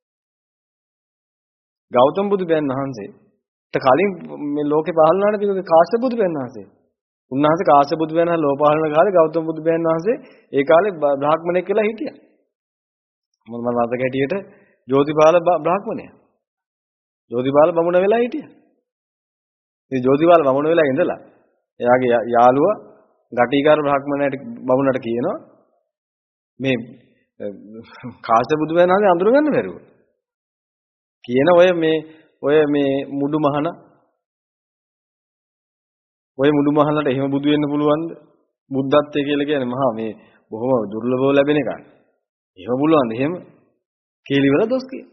ගෞතම බුදු පියාණන් වහන්සේට කලින් මේ ලෝකේ පහළ වුණානේ පිළිගන්නේ කාශ්‍යප බුදු පියාණන් වහන්සේ. උන්වහන්සේ කාශ්‍යප බුදු පියාණන් ලෝක පහළ වෙන කාලේ ගෞතම බුදු පියාණන් වහන්සේ ඒ කාලේ බ්‍රාහ්මණෙක් කියලා හිටියා. මොකද මම වාදක හැටියට ජෝතිපාල බ්‍රාහ්මණයා. ජෝතිපාල බමුණ වෙලා හිටියා. ඉතින් ජෝතිපාල බමුණ වෙලා ඉඳලා එයාගේ යාළුවා ගටිකාර බ්‍රාහ්මණයට බමුණට කියනවා මේ කාශ්‍යප බුදු පියාණන් වහන්සේ අඳුර ගන්න බැරුව. කියන ඔය මේ ඔය මේ මුඩු මහන ඔය මුඩු මහනට එහෙම බුදු වෙන්න පුළුවන්ද? බුද්ධත්වයේ කියලා කියන්නේ මහා මේ බොහොම දුර්ලභව ලැබෙන එකක්. එහෙම පුළුවන්ද? එහෙම කියලා ඉවර දොස් කියන.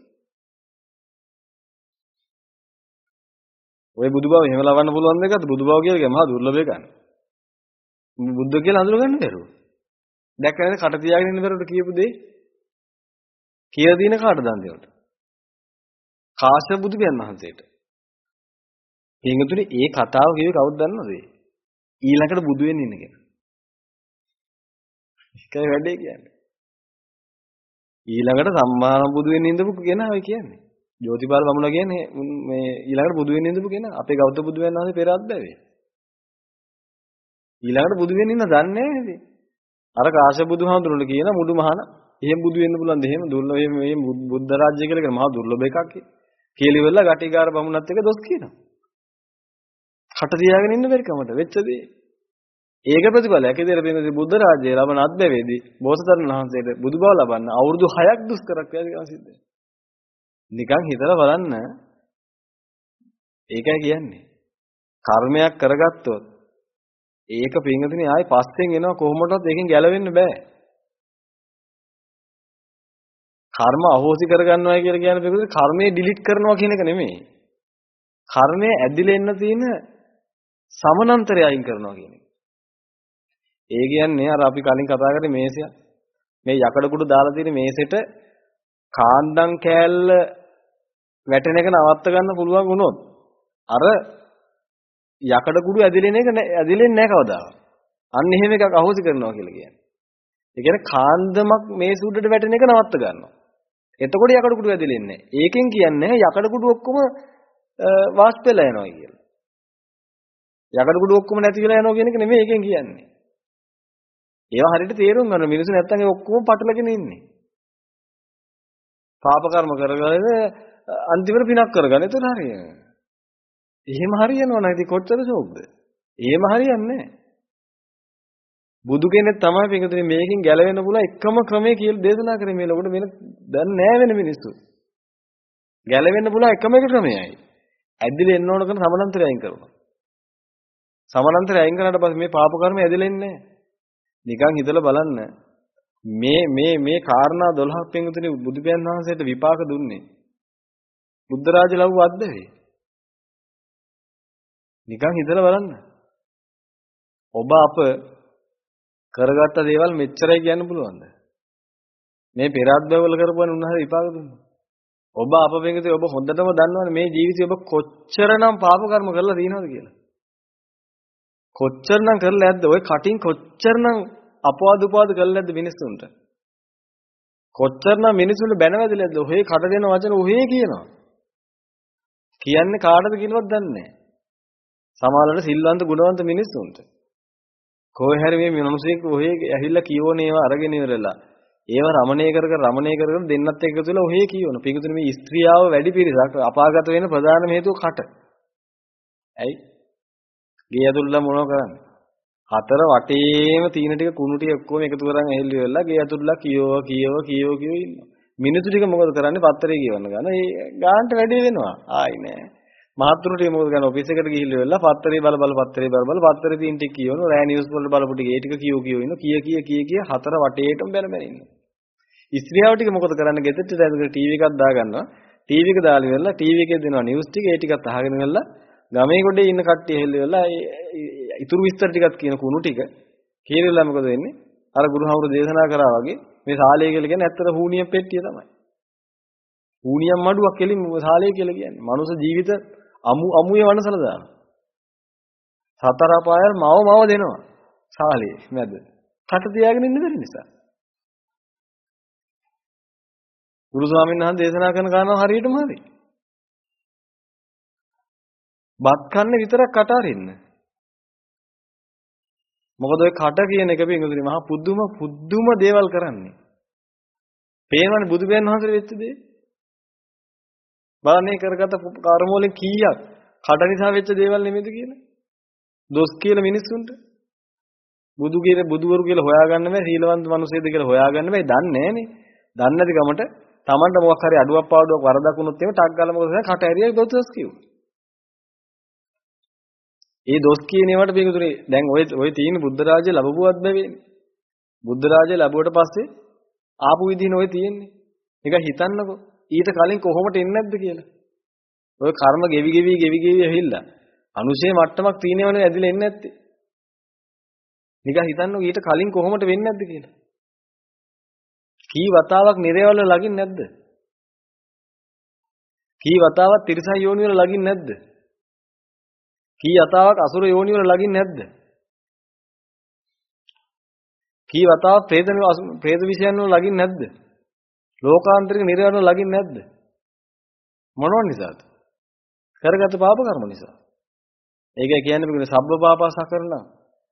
ඔය බුදුබව එහෙම ලබන්න පුළුවන් දෙයක්ද? බුදුබව කියලා කියන්නේ මහා දුර්ලභ එකක්. බුද්ධ කියලා හඳුන ගන්න බැරුව. දැක්කම නේද කට තියාගෙන ඉන්න බැරුවට කියපු දේ? කියලා දින කාටද අන්තිමට? කාශ්‍යප බුදු පියාණන් වහන්සේට. පින්තුනේ ඒ කතාව කිව්වේ කවුද දන්නවද? ඊළඟට බුදු වෙන්න ඉන්න කෙනා. ඒකයි වැඩේ කියන්නේ. ඊළඟට සම්මා සම්බුදු වෙන්න ඉඳපු කෙනා ඔය කියන්නේ. ජෝතිපාල බමුණා කියන්නේ මේ ඊළඟට බුදු වෙන්න ඉඳපු කෙනා. අපේ ගෞතම බුදු වෙන ආසේ පෙර අද්දවේ. ඊළඟට බුදු වෙන්න ඉන්න දන්නේ නැහැ නේද? අර කාශ්‍යප බුදුහාමුදුරනේ කියන මුඩු මහාන එහෙම බුදු වෙන්න පුළුවන්ද? එහෙම දුර්ලභ එහෙම මේ බුද්ධ රාජ්‍ය කියලා කියන මහා දුර්ලභ එකක් කියලා ඉවරලා ගටිකාර බමුණත් එක්ක දොස් කියනවා. කට තියාගෙන ඉන්න බැරි කමට වෙච්ච දේ. ඒක ප්‍රතිඵලයක් විදිහට පින්වතුනි බුද්ධ රාජ්‍යය ලබන අත්දැවේදී බෝසතාණන් වහන්සේට බුදු බව ලබන්න අවුරුදු හයක් දුෂ්කර ක්‍රියාවක් සිද්ධ වෙනවා. නිකන් හිතලා බලන්න. ඒකයි කියන්නේ. කර්මයක් කරගත්තොත් ඒක පින්වතුනි ආයි පස්සෙන් එනවා කොහොමදවත් ඒකෙන් ගැලවෙන්න බෑ. කර්ම අහෝසි කරගන්නවා කියලා කියන්නේ පින්වතුනි කර්මය ඩිලීට් කරනවා කියන එක නෙමෙයි. කර්මය ඇදිලා එන්න තියෙන සමනන්තරය අයින් කරනවා කියන එක. ඒ කියන්නේ අර අපි කලින් කතා කරේ මේසය මේ යකඩ කුඩු දාලා තියෙන මේසෙට කාන්දම් කෑල්ල වැටෙන එක නවත්ත ගන්න පුළුවන් වුණොත් අර යකඩ කුඩු ඇදිලෙන එක ඇදිලෙන්නේ නැහැ කවදාවත්. අන්න එහෙම එකක් අහෝසි කරනවා කියලා කියන්නේ. ඒ කියන්නේ කාන්දමක් මේස උඩට වැටෙන එක නවත්ත ගන්නවා. එතකොට යකඩ කුඩු ඇදිලෙන්නේ නැහැ. ඒකෙන් කියන්නේ යකඩ කුඩු ඔක්කොම වාෂ්ප වෙලා යනවා කියලා. යකඩ කුඩු ඔක්කොම නැති වෙලා යනවා කියන එක නෙමෙයි ඒකෙන් කියන්නේ. ඒවා හරියට තේරුම් ගන්න මිනිස්සු නැත්තම් ඒ ඔක්කොම පටලගෙන ඉන්නේ. පාප කර්ම කරගෙන අන්තිමට පිනක් කරගන්න. ඒතර හරියන්නේ. එහෙම හරියනවා නම් ඉතින් කොච්චර ෂෝක්ද? එහෙම හරියන්නේ නැහැ. බුදු කෙනෙක් තමයි පිටුතුනේ මේකෙන් ගැලවෙන්න පුළුවන් එකම ක්‍රමය කියලා දේශනා කරේ මේ ලොකට වෙන දැන් නැහැ වෙන මිනිස්සු. ගැලවෙන්න පුළුවන් එකම එක ක්‍රමයයි. ඇදිලා එන්න ඕන කරන සමානන්තරය අයින් කරනවා. සමානන්තරය අයින් කරාට පස්සේ මේ පාප කර්ම ඇදිලා එන්නේ නැහැ. නිකන් හිතලා බලන්න මේ මේ මේ කාරණා දොළහක් පින්වතුනි බුදු පියාණන් වහන්සේට විපාක දුන්නේ බුද්ධ රාජ්‍ය ලැබුව අද්දවේ. නිකන් හිතලා බලන්න. ඔබ අප කරගත්ත දේවල් මෙච්චරයි කියන්න පුළුවන්ද? මේ පෙර අද්දවල කරපුවන උන්වහන්සේ විපාක දුන්නා. ඔබ අප පින්වතුනි ඔබ හොඳටම දන්නවනේ මේ ජීවිතේ ඔබ කොච්චරනම් පාප කර්ම කරලා තියෙනවද කියලා. කොච්චරනම් කරලා ඇද්ද ඔය කටින් කොච්චරනම් අපවාද උපාද කරලා ඇද්ද මිනිස්සුන්ට කොච්චරනම් මිනිස්සුන්ට බැනවැදලා ඇද්ද ඔහේ කට දෙන වචන ඔහේ කියනවා කියන්නේ කාටද කියලාවත් දන්නේ නැහැ සමහරවල්ට සිල්වන්ත ගුණවන්ත මිනිස්සුන්ට කොහේ හරි මේ මිනිස්සෙක් ඔහේ ඇහිල්ලා කියවන ඒවා අරගෙන ඉවරලා ඒව රමණය කර කර රමණය කර කර දෙන්නත් එක්ක තුලා ඔහේ කියවන පිටුතුනේ මේ ස්ත්‍රියාව වැඩි පිරිසක් අපාගත වෙන ප්‍රධානම හේතුව කට ඇයි ගේ ඇතුළට මොනව කරන්නේ? හතර වටේම තීන ටික කුණු ටික ඔක්කොම එකතු කරන් ඇහිල්ල වෙලා ගේ ඇතුළට කියව කියව කියව කියව ඉන්නවා. මිනිස්සු ටික මොකද කරන්නේ? පත්තරේ කියවන්න ගන්න. ඒ ගානට වැඩි වෙනවා. ආයි නෑ. මහත්තුරු ටික මොකද කරන්නේ? ඔෆිස් එකට ගිහිල්ල වෙලා පත්තරේ බල බල පත්තරේ බල බල පත්තරේ තීන ටික කියවනවා. රෑ නිවුස් වල බලපු ටික ඒ ටික කියව කියව ඉන්නවා. කිය කිය කිය කිය හතර වටේටම බැන බැන ඉන්නවා. ස්ත්‍රියව ටික මොකද කරන්නේ? ගෙදරට දැන් ටීවී එකක් දාගන්නවා. ටීවී එක දාලා ඉවරලා ටීවී එකේ දෙනවා නිවුස් ටික ඒ ටිකත් අහගෙන ඉවරලා ගමේ ගොඩේ ඉන්න කට්ටිය හෙල්ල වෙලා ඉතුරු විස්තර ටිකක් කියන කුණු ටික කීරෙලා මොකද වෙන්නේ අර ගුරුහවුරු දේශනා කරා වගේ මේ සාලය කියලා කියන්නේ ඇත්තට හූනියම් පෙට්ටිය තමයි හූනියම් මඩුවක් කෙලින් සාලය කියලා කියන්නේ මනුෂ්‍ය ජීවිත අමු අමුයේ වනසල දාන සතර පායල් මව මව දෙනවා සාලේ මැද කට තියාගෙන ඉන්න බැරි නිසා ගුරු ස්වාමීන් වහන්සේ දේශනා කරන කාරණා හරියටම හරි බත් කන්න විතරක් කට අරින්න. මොකද ඔය කට කියන එක පින්වතුනි මහා පුදුම පුදුම දේවල් කරන්නේ. පේනවනේ බුදු පියාණන් වහන්සේ වෙච්ච දේ. බලන්නේ කරගත කර්ම වලින් කීයක් කට නිසා වෙච්ච දේවල් නෙමෙයිද කියලා. දොස් කියලා මිනිස්සුන්ට. බුදු කියලා බුදුවරු කියලා හොයාගන්න බෑ සීලවන්ත මිනිස්සුද කියලා හොයාගන්න බෑ දන්නේ නැහනේ. දන්නේ නැති ගමට Tamanට මොකක් හරි අඩුවක් පාඩුවක් වරදක් වුණොත් එහෙම ටක් ගාලා මොකද කරන්නේ කට ඇරියක් දොස් කිව්වා. ඒ දොස් කියන ඒවාට පිටුතුනේ දැන් ඔය ඔය තියෙන බුද්ධ රාජ්‍ය ලැබුවත් බැවිනේ. බුද්ධ රාජ්‍ය ලැබුවට පස්සේ ආපු විදිහනේ ඔය තියෙන්නේ. නිකන් හිතන්නකෝ. ඊට කලින් කොහොමද එන්නේ නැද්ද කියලා. ඔය කර්ම ගෙවි ගෙවි ගෙවි ගෙවි ඇවිල්ලා අනුශේ මට්ටමක් තියෙනවනේ ඇදිලා එන්නේ නැත්තේ. නිකන් හිතන්නකෝ ඊට කලින් කොහොමද වෙන්නේ නැද්ද කියලා. කී වතාවක් නිරේවල ලගින් නැද්ද? කී වතාවක් තිරිසන් යෝනි වල ලගින් නැද්ද? කී වතාවක් අසුර යෝනි වල ලගින් නැද්ද? කී වතාවක් പ്രേත പ്രേත විෂයන් වල ලගින් නැද්ද? ලෝකාන්තරික නිරේවල ලගින් නැද්ද? මොනව නිසාද? කරගත් පාප කර්ම නිසා. ඒක කියන්නේ මොකද? සබ්බ පාපසා කරනවා.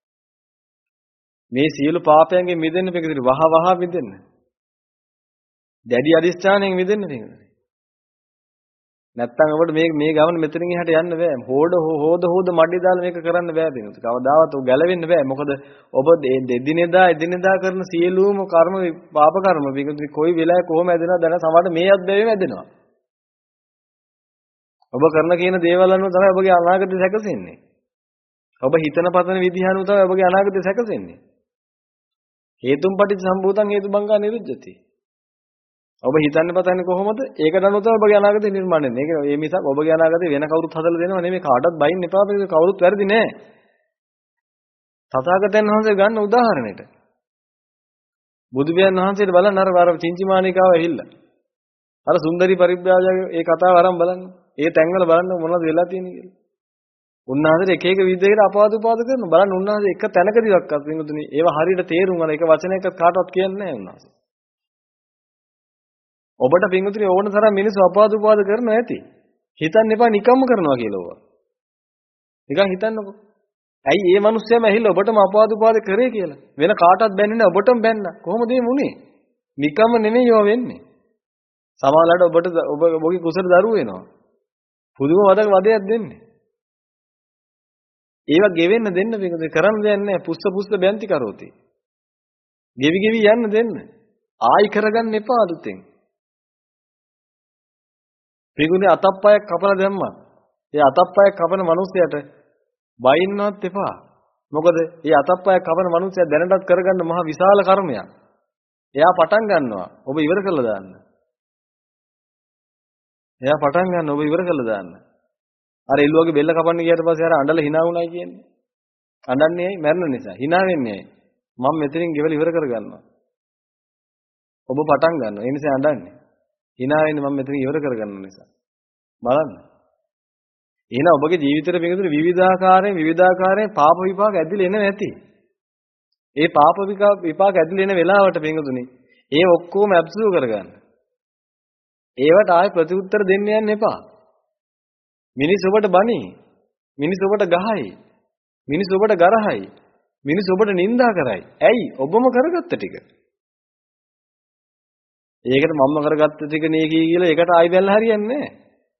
මේ සියලු පාපයන්ගෙන් මිදෙන්න පිටින් වහ වහ මිදෙන්න. දැඩි අදිස්ථානයෙන් මිදෙන්න තියෙනවා. නැත්තම් ඔබට මේ මේ ගමන මෙතනින් එහාට යන්න බෑ. හොඩ හොද හොද මඩේ දාලා මේක කරන්න බෑ දෙනුත්. කවදාවත් ඔය ගැලවෙන්න බෑ. මොකද ඔබ දෙදිනෙදා එදිනෙදා කරන සියලුම කර්ම පාප කර්ම පිටුත් කොයි වෙලාවෙ කොහොම ඇදෙනවද දැන සමහරට මේ අත්දැවීම ඇදෙනවා. ඔබ කරන කියන දේවල් අනුව තමයි ඔබගේ අනාගතය සැකසෙන්නේ. ඔබ හිතන පතන විදිහ අනුව තමයි ඔබගේ අනාගතය සැකසෙන්නේ. හේතුම් පටිච්ච සම්භූතං හේතුබංගා නිරුද්ධති. ඔබ හිතන්නේ පතන්නේ කොහොමද? ඒකට අනුව තමයි ඔබගේ අනාගතය නිර්මාණය වෙන්නේ. ඒක මේ මිසක් ඔබගේ අනාගතය වෙන කවුරුත් හදලා දෙනව නෙමෙයි. කාටවත් බයින්න එපා. මේක කවුරුත් වැරදි නෑ. තථාගතයන් වහන්සේ ගන්න උදාහරණෙට. බුදුබියන් වහන්සේට බලන්න අර අර චින්චිමානිකාව ඇහිල්ලා. අර සුන්දරි පරිබ්‍රාජකගේ ඒ කතාව අරන් බලන්න. ඒ තැන්වල බලන්න මොනවද වෙලා තියෙන්නේ කියලා. උන්වහන්සේ එක එක විදිහකට අපවාද උපාද කරනවා. බලන්න උන්වහන්සේ එක තැනකදීවත් වින්දුතුනි ඒව හරියට තේරුම් ගන්න එක වචනයකට කාටවත් කියන්නේ නැහැ උන්වහන්සේ. ඔබට වින්දුතුනි ඕන තරම් මිනිස්සු අපවාද උපාද කරනවා ඇති. හිතන්න එපා නිකම්ම කරනවා කියලා ඕවා. නිකන් හිතන්නකෝ. ඇයි මේ මිනිස්සයම ඇහිල්ලා ඔබටම අපවාද උපාද කරේ කියලා. වෙන කාටවත් බැන්නේ නැහැ ඔබටම බැන්න. කොහොමද මේ මුනේ? නිකම්ම නෙමෙයි ඒවා වෙන්නේ. සමහරවිට ඔබට ඔබ ඔබගේ කුසල දරුවෝ වෙනවා. පුදුම වදක වදයක් දෙන්නේ. ඒවා ගෙවෙන්න දෙන්න මේක කරන්න දෙයක් නැහැ. පුස්ස පුස්ස බැන්ති කරෝති. ගෙවි ගෙවි යන්න දෙන්න. ආයි කරගන්න එපා අලුතෙන්. පිගුනේ අතප්පයක් කපලා දැම්මා. ඒ අතප්පයක් කපන මිනිහයාට බයින්නවත් එපා. මොකද මේ අතප්පයක් කපන මිනිහයා දැනටත් කරගන්න මහ විශාල කර්මයක්. එයා පටන් ගන්නවා. ඔබ ඉවර කළා දාන්න. එයා පටන් ගන්න ඔබ ඉවර කළා දාන්න. අර එළුවගේ බෙල්ල කපන්න ගියාට පස්සේ අර අඬලා hina වුණයි කියන්නේ. අඬන්නේ ඇයි? මැරෙන නිසා. hina වෙන්නේ ඇයි? මම මෙතනින් ගෙවල ඉවර කරගන්නවා. ඔබ පටන් ගන්නවා. ඒ නිසා අඬන්නේ. hina වෙන්නේ මම මෙතනින් ඉවර කරගන්න නිසා. බලන්න. එහෙනම් ඔබගේ ජීවිතේ පිටුතුනේ විවිධාකාරයෙන් විවිධාකාරයෙන් පාප විපාක ඇදිලා එන්නේ නැති. ඒ පාප විපාක ඇදිලා එන වෙලාවට පිටුතුනේ ඒ ඔක්කොම ඇබ්සර්ව් කරගන්න. ඒවට ආයෙ ප්‍රතිඋත්තර දෙන්න යන්න එපා. මිනිස් ඔබට බනි. මිනිස් ඔබට ගහයි. මිනිස් ඔබට ගරහයි. මිනිස් ඔබට නිඳා කරයි. ඇයි? ඔබම කරගත්ත ටික. ඒකට මම්ම කරගත්ත ටික නේ කියලා ඒකට ආයෙ බැලලා හරියන්නේ නැහැ.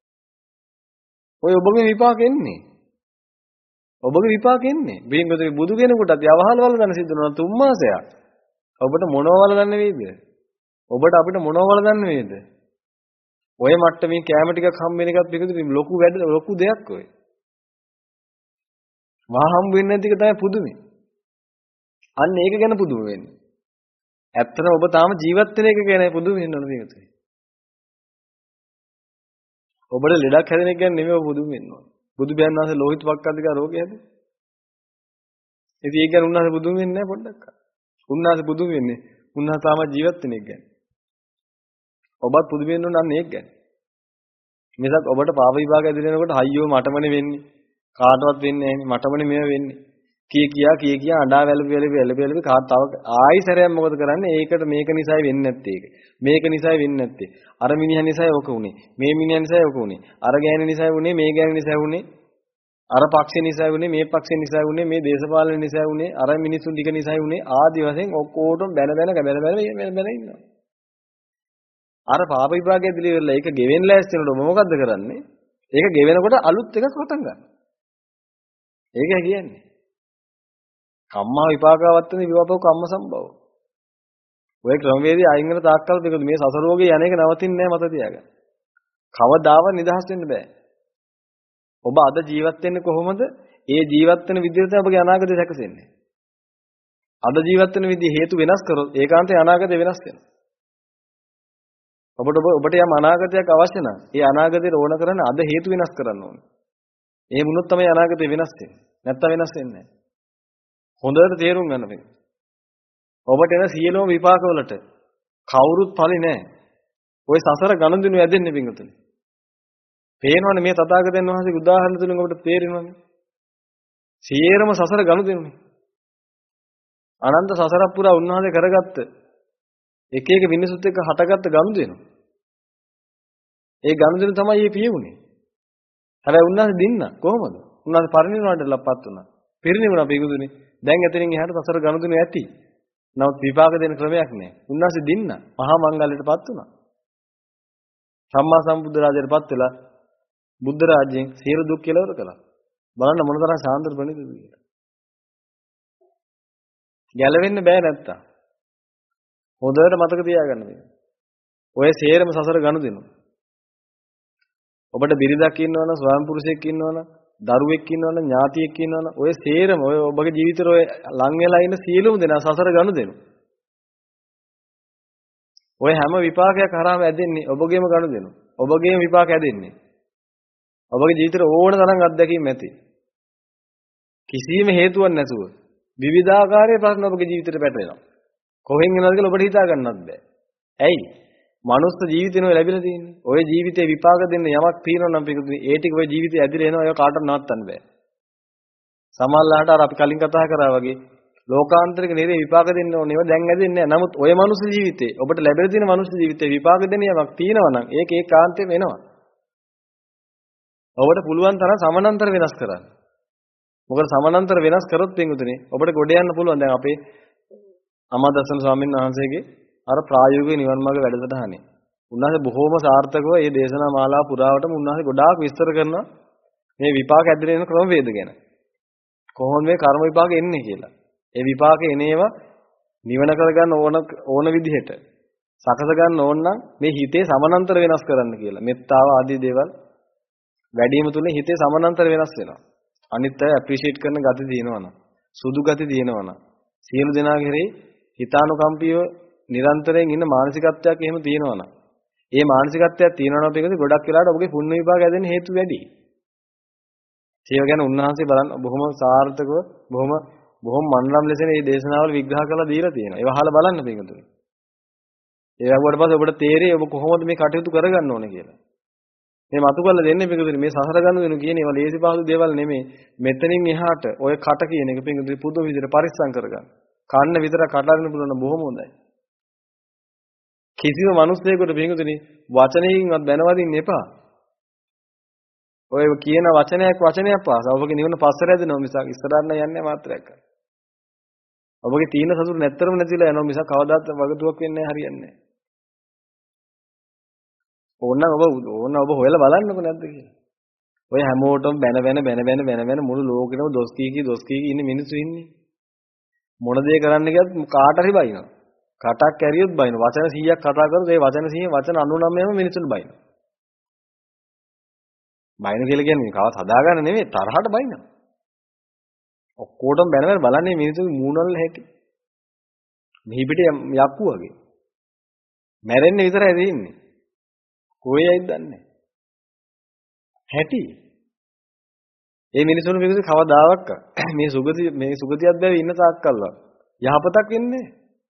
ඔය ඔබගේ විපාක එන්නේ. ඔබගේ විපාක එන්නේ. බින්ගොතේ බුදු කෙනෙකුටත් යවහල් වල දන සිද්ධ වෙනවා තුන් මාසයක්. ඔබට මොනව වල දන්නේ වේද? ඔබට අපිට මොනව වල දන්නේ වේද? ඔය මට්ටමින් කැම ටිකක් හම් වෙන එකත් පිටුදින් ලොකු වැඩ ලොකු දෙයක් ඔය. මහා හම් වෙන්නේ නැති එක තමයි පුදුමේ. අන්න ඒක ගැන පුදුම වෙන්නේ. ඇත්තටම ඔබ තාම ජීවත් වෙන එක ගැන පුදුම වෙන්න ඕන මේකත්. ඔබට ලෙඩක් හැදෙන එක ගැන නෙමෙයි ඔබ පුදුම වෙන්න ඕන. බුදු බයන් වහන්සේ ලෝහිත වක්කාදික රෝගය හැදේ. ඉතින් ඒක ගැන උන්වහන්සේ පුදුම වෙන්නේ නැහැ පොඩ්ඩක්. උන්වහන්සේ පුදුම වෙන්නේ උන්වහන්සේ තාම ජීවත් වෙන එක ගැන. ඔබත් පුදුම වෙන්න ඕන නම් ඒක ගැන. මිසක් ඔබට පාප විභාග ඇදෙනකොට අයියෝ මටමනේ වෙන්නේ. කාටවත් වෙන්නේ නැහැ මටමනේ මේව වෙන්නේ. කී කියා කී කියා අඬා වැළපි වැළපි වැළපි වැළපි කාට තව ආයි සැරයක් මොකද කරන්නේ? ඒකට මේක නිසායි වෙන්නේ නැත්තේ ඒක. මේක නිසායි වෙන්නේ නැත්තේ. අර මිනිහා නිසායි ඔක උනේ. මේ මිනිහා නිසායි ඔක උනේ. අර ගෑණි නිසායි උනේ, මේ ගෑණි නිසායි උනේ. අර පක්ෂේ නිසායි උනේ, මේ පක්ෂේ නිසායි උනේ, මේ දේශපාලන නිසායි උනේ, අර මිනිසුන් ටික නිසායි උනේ. ආදි වශයෙන් ඔක්කොටම බැන බැන බැන බැන බැන ඉන්නවා. අර පාප විභාගය දිලි වෙලා ඒක ගෙවෙන්න ලෑස්ති වෙනකොට ඔබ මොකද්ද කරන්නේ? ඒක ගෙවෙනකොට අලුත් එකක් පටන් ගන්න. ඒක කියන්නේ. කම්මා විපාකවත්තනේ විවපව කම්ම සම්භව. ඔය ක්‍රමවේදී අයින් වෙන තාක්කල් මේක මේ සසරෝගේ යන එක නවතින්නේ නැහැ මත තියාගන්න. කවදාවත් නිදහස් වෙන්න බෑ. ඔබ අද ජීවත් වෙන්නේ කොහොමද? ඒ ජීවත් වෙන විදිහට ඔබගේ අනාගතය සැකසෙන්නේ. අද ජීවත් වෙන විදිහ හේතු වෙනස් කරොත් ඒකාන්තයෙන් අනාගතය වෙනස් වෙනවා. ඔබට ඔබට යම් අනාගතයක් අවශ්‍ය නම් ඒ අනාගතේට ඕන කරන්නේ අද හේතු වෙනස් කරන්න ඕනේ. එහෙම වුණොත් තමයි අනාගතේ වෙනස් වෙන්නේ. නැත්තම් වෙනස් වෙන්නේ නැහැ. හොඳට තේරුම් ගන්න මේක. ඔබට එන සියලුම විපාකවලට කවුරුත් ඵලෙ නැහැ. ওই සසර ගනුදෙනු ඇදෙන්නේ පිංගුතුනි. පේනවනේ මේ තථාගතයන් වහන්සේගේ උදාහරණ තුලින් ඔබට තේරෙනවනේ. සියරම සසර ගනුදෙනුනේ. අනන්ත සසරක් පුරා උන්වහන්සේ කරගත්ත එක එක මිනිසුත් එක්ක හටගත්ත ගනුදෙනු. ඒ ගනුදෙනු තමයි මේ පියුනේ. හැබැයි උන්වහන්සේ දින්න කොහොමද? උන්වහන්සේ පරිණිරවාණයට ලප්පත් වුණා. පිරිනිවුණා පිංගුතුනි. දැන් එතනින් එහාට සසර ගනුදෙනු ඇති. නමුත් විපාක දෙන ක්‍රමයක් නැහැ. උන්වහන්සේ දින්න මහා මංගල්‍යයටපත් වුණා. සම්මා සම්බුද්ධ රාජයටපත් වෙලා බුද්ධ රාජ්‍යයෙන් සියලු දුක් කෙලවර කළා. බලන්න මොනතරම් සාන්ද්‍ර ප්‍රණීතද කියලා. ගැලවෙන්න බෑ නැත්තම්. හොඳට මතක තියාගන්න මේක. ඔය සේරම සසර ගනුදෙනු. ඔබට බිරිඳක් ඉන්නවනම්, ස්වාමි පුරුෂයෙක් ඉන්නවනම්, දරුවෙක් ඉන්නවනම්, ඥාතියෙක් ඉන්නවනම් ඔය සේරම ඔය ඔබගේ ජීවිතේ ඔය ලං වෙලා ඉන්න සියලුම දෙනා සසර ගනුදෙනු. ඔය හැම විපාකයක් හරහාම ඇදෙන්නේ ඔබගේම ගනුදෙනු. ඔබගේම විපාක ඇදෙන්නේ. ඔබගේ ජීවිතේ ඕන තරම් අත්දැකීම් ඇති. කිසිම හේතුවක් නැතුව විවිධාකාරයේ ප්‍රශ්න ඔබගේ ජීවිතේට පැටලෙනවා. කොහෙන් එනවද කියලා ඔබට හිතා ගන්නත් බෑ. ඇයි? මනුස්ස ජීවිතේනෝ ලැබිලා තියෙන්නේ. ඔය ජීවිතේ විපාක දෙන්න යමක් තියෙනවා නම් පිටුදී ඒ ටික ඔය ජීවිතේ ඇදිලා එනවා. ඒක කාටවත් නවත්තන්න බෑ. සමහරලාට අර අපි කලින් කතා කරා වගේ ලෝකාන්තරික නිරේ විපාක දෙන්න ඕනේ. ඒවා දැන් ඇදෙන්නේ නැහැ. නමුත් ඔය මනුස්ස ජීවිතේ ඔබට ලැබෙලා තියෙන මනුස්ස ජීවිතේ විපාක දෙන්න යමක් තියෙනවා නම් ඒක ඒකාන්තයෙන් වෙනවා. ඔබට පුළුවන් තරම් සමානතර වෙනස් කරන්න. මොකද සමානතර වෙනස් කරොත් පින්වතුනි ඔබට ගොඩ යන්න පුළුවන්. දැන් අපේ අමාදස්සන ස්වාමීන් වහන්සේගේ අර ප්‍රායෝගික නිවන් මාර්ග වැඩසටහනේ. උන්වහන්සේ බොහෝම සාර්ථකව මේ දේශනා මාලාව පුරාවටම උන්වහන්සේ ගොඩාක් විස්තර කරනවා මේ විපාක ඇදලා එන ක්‍රම වේද ගැන. කොහොමද මේ කර්ම විපාක එන්නේ කියලා. ඒ විපාක එනේවා නිවන කරගන්න ඕන ඕන විදිහට සකස ගන්න ඕන නම් මේ හිතේ සමානතර වෙනස් කරන්න කියලා. මෙත්තාව ආදී දේවල් වැඩිම තුනේ හිතේ සමානතර වෙනස් වෙනවා. අනිත් අය ඇප්‍රීෂিয়েට් කරන ගති තියෙනවනම්, සුදු ගති තියෙනවනම්, සියලු දෙනා කෙරෙහි හිතානුකම්පීව නිරන්තරයෙන් ඉන්න මානසිකත්වයක් එහෙම තියෙනවනම්, ඒ මානසිකත්වයක් තියෙනවා නම් ඒකද ගොඩක් වෙලාවට ඔබගේ පුණ්‍ය විපාක ඇදෙන්න හේතු වැඩි. ඒව ගැන උන්වහන්සේ බලන්න බොහොම සාර්ථකව බොහොම බොහොම මනරම් ලෙස මේ දේශනාවල විග්‍රහ කරලා දීලා තියෙනවා. ඒව අහලා බලන්න පිටුතුනේ. ඒ වගුවට පස්සේ ඔබට තේරෙයි ඔබ කොහොමද මේ කටයුතු කරගන්න ඕනේ කියලා. මේ මතු කරලා දෙන්නේ පිටුතුනේ මේ සසර ගන්න දෙනු කියන ඒවා ලේසි පහසු දේවල් නෙමෙයි. මෙතනින් එහාට ඔය කට කියන එක පිටුතුනේ පුදුම විදිහට පරිස්සම් කරගන්න. කන්න විතර කටහරින්න පුළුවන් නම් බොහොම හොඳයි. කිසිම මිනිස්සෙකුට පිටුතුනේ වචනයකින්වත් බැනවදින්න එපා. ඔය කියන වචනයක් වචනයක් පාස. ඔබගේ නිවන පස්සට ඇදෙනවා මිසක් ඉස්සරහට යන්නේ මාත්‍රයක්. ඔබගේ තීන සතුට නැත්තරම නැතිලා යනවා මිසක් කවදාවත් වගතුවක් වෙන්නේ නැහැ හරියන්නේ නැහැ. ඕනනම් ඔබ ඕන ඔබ හොයලා බලන්නකො නැද්ද කියලා. ඔය හැමෝටම බැන බැන බැන බැන බැන බැන මුළු ලෝකෙම දොස් කී කී දොස් කී කී ඉන්න මිනිස්සු ඉන්නේ. මොන දේ කරන්න ගියත් කාට හරි බයිනවා. කටක් කැරියොත් බයිනවා. වචන සීයක් කතා කරොත් ඒ වචන සීයෙන් වචන අනූනවයම මිනිස්සුන්ට බයිනවා. බයින කියලා කියන්නේ කවස් හදාගන්න නෙමෙයි තරහට බයිනවා. ඔක්කොටම බැන බැන බලන්නේ මිනිස්සුගේ මූණවල හැටි. මෙහි පිට යක්කු වගේ. මැරෙන්න විතරයි දෙන්නේ. කොහේයිද දන්නේ. හැටි. ඒ මිනිසුන් මේකද කවදාවත් මේ සුගති මේ සුගතියක් බැවි ඉන්න තාක්කල්ලා යහපතක් වෙන්නේ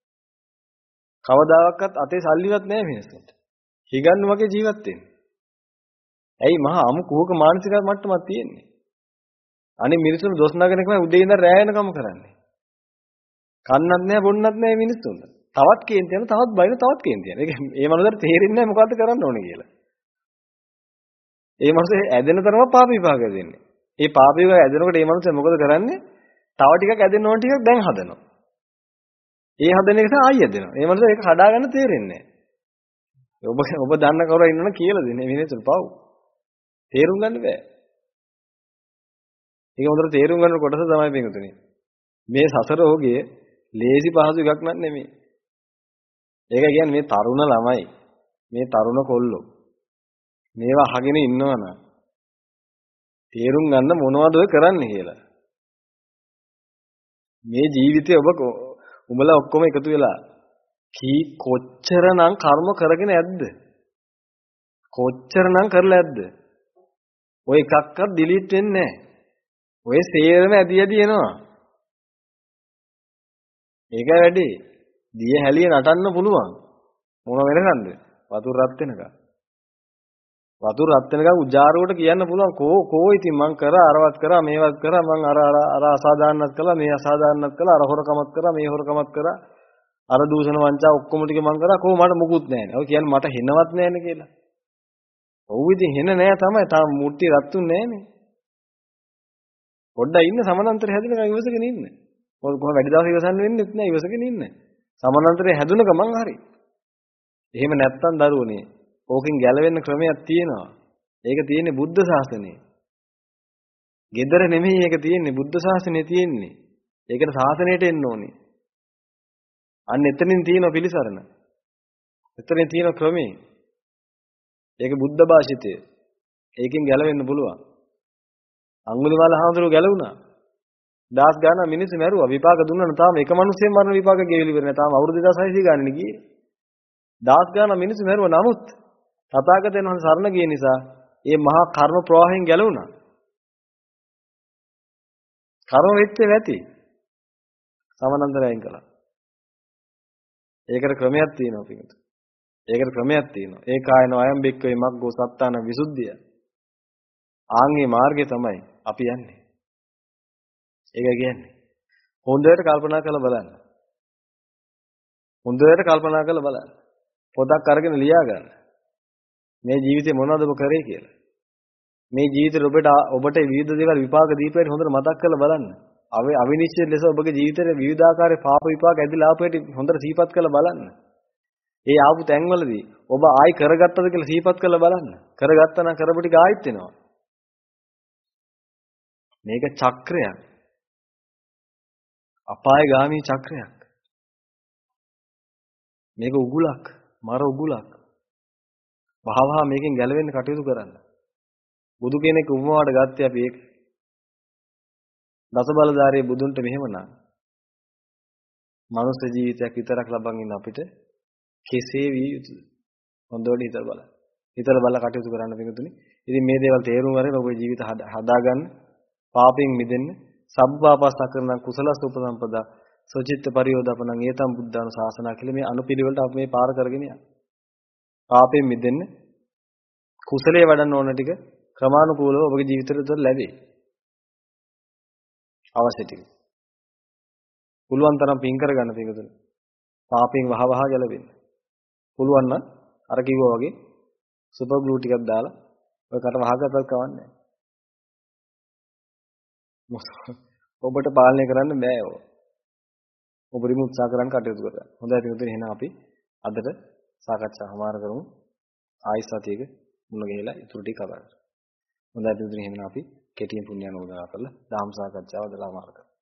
කවදාවත් අතේ සල්ලිවත් නැහැ මිනිස්සුන්ට. හිගන්න වගේ ජීවත් වෙන්නේ. ඇයි මහා අමු කුහක මානසික මට්ටමක් තියෙන්නේ. අනේ මිනිස්සුන් දොස් නගන එකම උදේ ඉඳන් රැ වෙනකම් කරන්නේ. කන්නත් නැහැ බොන්නත් නැහැ මිනිස්සුන්ට. තවත් කේන්ති යන තවත් බයින තවත් කේන්ති යන. ඒක මේ මනුස්සයාට තේරෙන්නේ නැහැ මොකද්ද කරන්න ඕනේ කියලා. ඒ මනුස්සයා ඇදෙන තරම පාප විපාක දෙන්නේ. ඒ පාප විපාක ඇදෙනකොට මේ මනුස්සයා මොකද කරන්නේ? තව ටිකක් ඇදෙන්න ඕන ටිකක් දැන් හදනවා. ඒ හදන එක තමයි ආයෙ ඇදෙනවා. මේ මනුස්සයා ඒක හදාගන්න තේරෙන්නේ නැහැ. ඔබ ඔබ දන්න කවුරු ඉන්නවනම් කියලා දෙන්නේ මිනිස්සුන්ට පව්. තේරුම් ගන්න බෑ. ඒක හොඳට තේරුම් ගන්න කොටස තමයි පිටුතුනේ. මේ සසර ඕගේ ලේසි පහසු එකක් නක් නෙමෙයි. ඒක කියන්නේ මේ තරුණ ළමයි මේ තරුණ කොල්ලෝ මේවා අහගෙන ඉන්නවනම් තේරුම් ගන්න මොනවද ඔය කරන්නේ කියලා. මේ ජීවිතේ ඔබ උඹලා ඔක්කොම එකතු වෙලා කී කොච්චරනම් කර්ම කරගෙන ඇද්ද? කොච්චරනම් කරලා ඇද්ද? ඔය එකක්වත් ඩිලීට් වෙන්නේ නැහැ. ඔය සේරම ඇදි ඇදි එනවා. ඒක වැඩි. දිය හැලිය නටන්න පුළුවන්. මොන වෙනකන්ද? වතුර රත් වෙනකන්. වතුර රත් වෙනකන් උජාරුවට කියන්න පුළුවන් කෝ කෝ ඉතින් මං කරා අරවත් කරා මේවත් කරා මං අර අර අර අසාධාරණත් කළා මේ අසාධාරණත් කළා අර හොරකමත් කරා මේ හොරකමත් කරා අර දූෂණ වංචා ඔක්කොම ටික මං කරා කෝ මට මුකුත් නැහැනේ. ඔය කියන්නේ මට හෙනවත් නැහැනේ කියලා. ඔව් ඉතින් හෙන නෑ තමයි. තාම මුට්ටි රත්තුන්නේ නැහැනේ. පොඩ්ඩක් ඉන්න සමානන්තරය හැදෙනකන් ඉවසගෙන ඉන්න. මොකද කොහොම වැඩි දවස් ඉවසන්න වෙන්නෙත් නෑ ඉවසගෙන ඉන්න. සමානන්තරය හැදුන ගමන් හරි. එහෙම නැත්තම් දරුවනේ ඕකෙන් ගැලවෙන්න ක්‍රමයක් තියෙනවා. ඒක තියෙන්නේ බුද්ධ ශාසනයේ. gedara නෙමෙයි ඒක තියෙන්නේ බුද්ධ ශාසනයේ තියෙන්නේ. ඒකට ශාසනයට එන්න ඕනේ. අන්න එතනින් තියෙන පිළිසරණ. එතනින් තියෙන ක්‍රමේ. ඒක බුද්ධ භාෂිතය. ඒකෙන් ගැලවෙන්න පුළුවන්. අඟුලිමාල හාමුදුරුවෝ ගැලවුණා. දහස් ගාණක් මිනිස්සු මැරුවා. විපාක දුන්නා තාම එක මිනිස්සෙන් මරණ විපාක ගෙවිලි ඉවර නෑ. තාම අවුරුදු දෙදාස් හයසිය ගානේ ගියේ. දහස් ගාණක් මිනිස්සු මැරුවා. නමුත් තථාගතයන් වහන්සේ සරණ ගිය නිසා මේ මහා කර්ම ප්‍රවාහයෙන් ගැලවුණා. කර්ම වෙච්චේ නැති. සමානන්තරයෙන් කළා. ඒකට ක්‍රමයක් තියෙනවා පිටු. ඒකට ක්‍රමයක් තියෙනවා. ඒ කායන අයම් බික්කවේ මග්ගෝ සත්තාන විසුද්ධිය. ආන්ගේ මාර්ගය තමයි අපි යන්නේ. ඒක කියන්නේ හොඳට කල්පනා කරලා බලන්න. හොඳට කල්පනා කරලා බලන්න. පොතක් අරගෙන ලියා ගන්න. මේ ජීවිතේ මොනවද ඔබ කරේ කියලා. මේ ජීවිතේ ඔබට ඔබට විවිධ දේවල් විපාක දීපේට හොඳට මතක් කරලා බලන්න. අවේ අවිනිශ්චිත ලෙස ඔබගේ ජීවිතේ විවිධාකාරයේ පාප විපාක ඇදලා ආපේට හොඳට සිහිපත් කරලා බලන්න. ඒ ආපු තැන්වලදී ඔබ ආයි කරගත්තද කියලා සිහිපත් කරලා බලන්න. කරගත්තා නම් කරපු ටික ආයිත් වෙනවා. මේක චක්‍රයක්. අපායගාමී චක්‍රයක්. මේක උගුලක්, මර උගුලක්. වහවහ මේකෙන් ගැලවෙන්න කටයුතු කරන්න. බුදු කෙනෙක් උපමාවට ගත්තේ අපි ඒක. දස බලධාරී බුදුන්ට මෙහෙමනම් මනුස්ස ජීවිතයක් විතරක් ලබන් ඉන්න අපිට කෙසේ විය යුතුද? හොඳට හිතලා බලන්න. හිතලා බලලා කටයුතු කරන්න පිටුතුනි. ඉතින් මේ දේවල් තේරුම් අරගෙන ඔබේ ජීවිත හදාගන්න, පාපයෙන් මිදෙන්න, සබ්බාපස්සකරණ කුසලස් උපසම්පදා සොචිත්ත පරියෝදපණං ඒතම් බුද්ධාන ශාසනා කියලා මේ අනුපිළිවෙලට අපි මේ පාර කරගෙන යනවා. පාපයෙන් මිදෙන්න කුසලයේ වඩන්න ඕන ටික ක්‍රමානුකූලව ඔබගේ ජීවිතයට ලැබේ. අවශ්‍ය ටික. පුළුවන් තරම් පින් කරගන්න පිටුතුනි. පාපයෙන් වහවහ ගැලවෙන්න. පුළුවන් නම් අර කිව්වා වගේ සුපර් ග්ලූ ටිකක් දාලා ඔය කට වහගත්තත් කවන්නේ නැහැ. ඔබට පාලනය කරන්න බෑ ඔය. ඔබ රිමුත්සා කරන්න කටයුතු කරන්න. හොඳයි පිටුතුනි එහෙනම් අපි අදට සාකච්ඡා හමාර කරමු. ආයි සතියක මුණ ගැහිලා ඉතුරු ටික කතා කරමු. හොඳයි පිටුතුනි එහෙනම් අපි කෙටියෙන් පුණ්‍ය අනුමෝදනා කරලා ධම්ම සාකච්ඡාව දලා මාර්ග කරමු.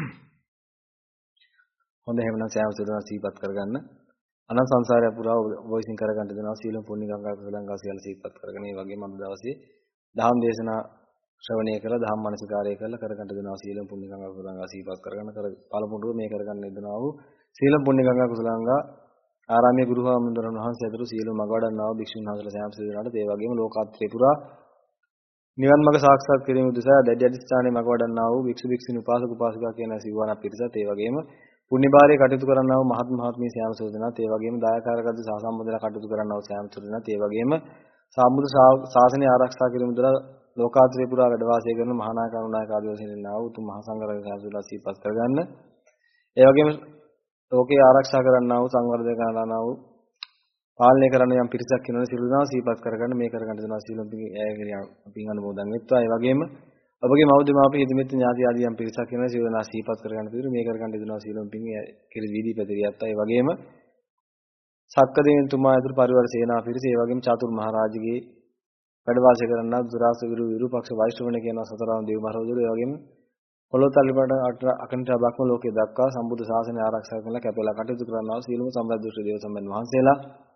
හොඳයි එහෙනම් සෑම සුදුනා සීපත් කරගන්න. අනන්ත සංසාරය පුරා ඔබ විසින් කරගන්න දෙනවා සීලම් පුණ්‍ය ගංගා කුසලංගා සියල්ල සීපත් කරගෙන ඒ වගේම අද දවසේ දහම් දේශනා ශ්‍රවණය කරලා දහම් මනසිකාරය කරලා කරගන්න දෙනවා සීලම් පුණ්‍ය ගංගා කුසලංගා සීපත් කරගෙන කර පළමුව මේ කරගන්න දෙනවා වූ සීලම් පුණ්‍ය ගංගා කුසලංගා ආරාමයේ ගුරුහාමුදුරන් වහන්සේ ඇතුළු සියලු මග වඩන්නා වූ භික්ෂුන් වහන්සේලා සෑම සුදුනාට ඒ වගේම ලෝකාත්‍රේ පුරා නිවන් මඟ සාක්ෂාත් කිරීම උදෙසා දැඩි අධිෂ්ඨානයේ මග වඩන්නා වූ භික්ෂු භික්ෂුණී උපාසක උපාසිකා කියන සිව්වණක් පිරිසත් ඒ වගේම පුණ්‍යභාරයේ කටයුතු කරන්නා වූ මහත් මහත්මී සෑම සෝදනාත් ඒ වගේම දායකාරකද්ද සහසම්බන්ධලා කටයුතු කරන්නා වූ සෑම සෝදනාත් ඒ වගේම සම්බුදු ශාසනය ආරක්ෂා කිරීම උදෙසා ලෝකාත්‍රේ පුරා වැඩ වාසය කරන මහා නායක අනුනායක ආදී වශයෙන් ඉන්නා වූ උතුම් මහා සංඝරත්නය සාසුලා සිහිපත් කරගන්න. ඒ වගේම ලෝකේ ආරක්ෂා කරන්නා වූ සංවර්ධනය කරන්නා වූ පාලනය කරන යම් පිරිසක් ඉන්නවනේ සියලු දෙනා සිහිපත් කරගන්න මේ කරගන්න දෙනවා සීලම් පින් අනුමෝදන් වෙත්වා. ඒ වගේම ඔබගේ මව්ද මාපිය හිතමිත් ඥාති ආදී යම් පිරිසක් ඉන්නවනේ සියලු දෙනා සිහිපත් කරගන්න පිළිතුරු මේ කරගන්න දෙනවා සීලම් පින් කෙරෙහි වීදී පැතිරියත්තා. ඒ වගේම සක්කදේවතුමා තුමා ඇතුළු පරිවාර සේනා පිරිස ඒ වගේම චතුර් මහරජගේ වැඩ වාසය කරන්නා දුරාස විරු විරුපක්ෂ වෛශ්‍රවණ කියන සතරාම් දේව මහරජුරු ඒ වගේම පොළොතල්ලිපට අකණ්ඨ බ්‍රහ්ම ලෝකේ දක්වා සම්බුද්ධ ශාසනය ආරක්ෂා කරලා කැපෙලා කටයුතු කරන්නා වූ සීලම සම්බුද්ධ දේව සම්බන්ධ වහන්සේලා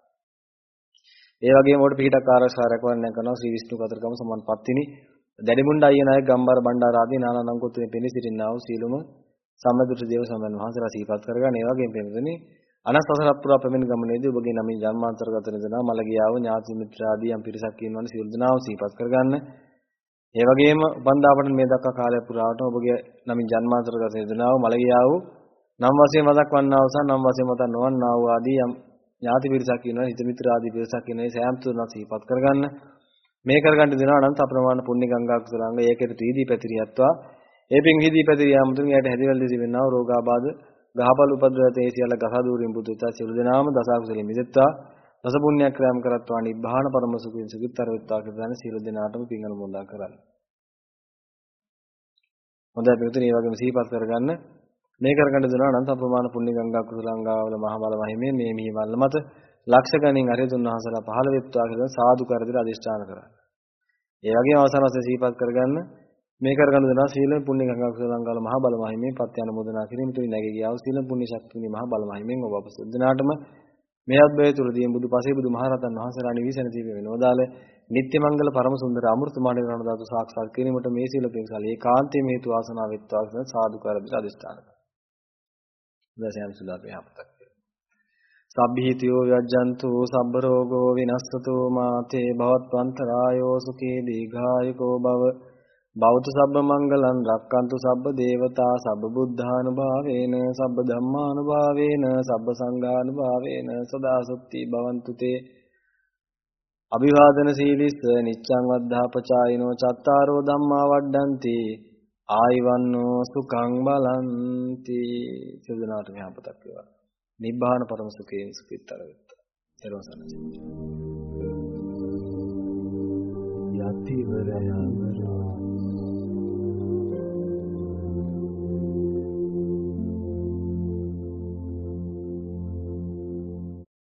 ඒ වගේම උඩ පිටක් ආරක්ෂා රැකවරණය කරනවා ශ්‍රී විෂ්ණු කතරගම සම්මන්පත්තිනි දැඩිමුණ්ඩ අයියනායක ගම්බාර බණ්ඩාර ආදී නානා නංකොත්තුනේ පෙනී සිටිනා වූ සීලම සම්බුද්ධ දේව සම්බන්ධ වහන්සේලා සිහිපත් කරගන්න. ඒ වගේම පෙනුනේ අනස් වසරක් පුරා පැමිණ ගමනේදී ඔබගේ නමින් ජන්මාන්තරගත වෙනවා මළගියාව ඥාති මිත්‍ර ආදී යම් පිරිසක් ඉන්නවනේ සියලු දෙනාම සිහිපත් කරගන්න. ඒ වගේම උපන්දාපට මේ දක්වා කාලය පුරාවට ඔබගේ නමින් ජන්මාන්තරගත වෙනවා මළගියාව නම් වශයෙන් මතක් වන්නා වූ සහ නම් වශයෙන් මතක් නොවන්නා වූ ආදී යම් ඥාති පිරිසක් ඉන්නවා හිත මිත්‍ර ආදී පිරිසක් ඉන්නේ සෑම තුනක් සිහිපත් කරගන්න. මේ කරගන්න දෙනවා අනන්ත අප්‍රමාණ පුණ්‍ය ගංගා කුසලාංග ඒකෙට තීදී පැතිරියත්වා ඒ පින් හිදී පැතිරියාම තුන් යට හැදිවල දිසි වෙනවා රෝගාබාධ ගහපල උපද්‍රවතේ සියල්ල ගසා දූරින් බුදුත්ව සියලු දෙනාම දසකුසලෙ මිදෙත්වා දස පුණ්‍යක් ක්‍රම කරත්වා නිබ්බාන පරම සුඛින් සුඛිතර වෙත්වා කියන සියලු දෙනාටම පින් අනුමෝදන් කරන්න. හොඳයි පිටුනේ මේ වගේම සිහිපත් කරගන්න මේ කරගන්න දෙනවා අනන්ත අප්‍රමාණ පුණ්‍ය ගංගා කුසලාංගාවල මහ බල මහිමේ මේ මිහිමල්ල මත ලක්ෂ ගණන් අරියතුන් වහන්සේලා පහළ වෙත්වා කියලා සාදු කරදර අධිෂ්ඨාන කරා. ඒ වගේම අවසාන වශයෙන් සිහිපත් කරගන්න මේ කරගන්න දෙනවා සීල පුණ්‍ය ගංගා කුසලාංගාවල මහ බල මහිමේ පත්‍ය අනුමෝදනා කිරීම තුලින් නැගී ගියා වූ සීල පුණ්‍ය ශක්තිය මහ බල මහිමෙන් ඔබ අප සිද්ධාටම මේ අද්වය තුලදී බුදු පසේ බුදු මහරහතන් වහන්සේලා නිවිසන ජීව වෙනෝදාල නිත්‍ය මංගල පරම සුන්දර අමෘත මාණ්ඩ රණ ධාතු සාක්ෂාත් කිරීමට මේ සීල පින්සල ඒකාන්තයේ හේතු වාසනා වෙත්වා කියන සාදු කරදර අධිෂ්ඨාන කරා. දසයන් සුදාපේ අපතක් සබ්බීතියෝ යජ්ජන්තු සබ්බ රෝගෝ විනස්සතෝ මාතේ භවත්වන්තරායෝ සුඛී දීඝායුකෝ භව භවතු සබ්බ මංගලං රක්칸තු සබ්බ දේවතා සබ්බ බුද්ධානුභාවේන සබ්බ ධම්මානුභාවේන සබ්බ සංඝානුභාවේන සදා සුත්ති භවන්තු තේ අභිවාදන සීලිස්ස නිච්ඡං වද්ධාපචායිනෝ චත්තාරෝ ධම්මා වඩ්ඩಂತಿ ආයවන්නෝ සුඛං බලಂತಿ සිදුනාට මෙහාපතක් වේවා නිබ්බාන පරම සුඛයෙන් සුඛිතර වෙත්තා එරොසන යතිවරයන්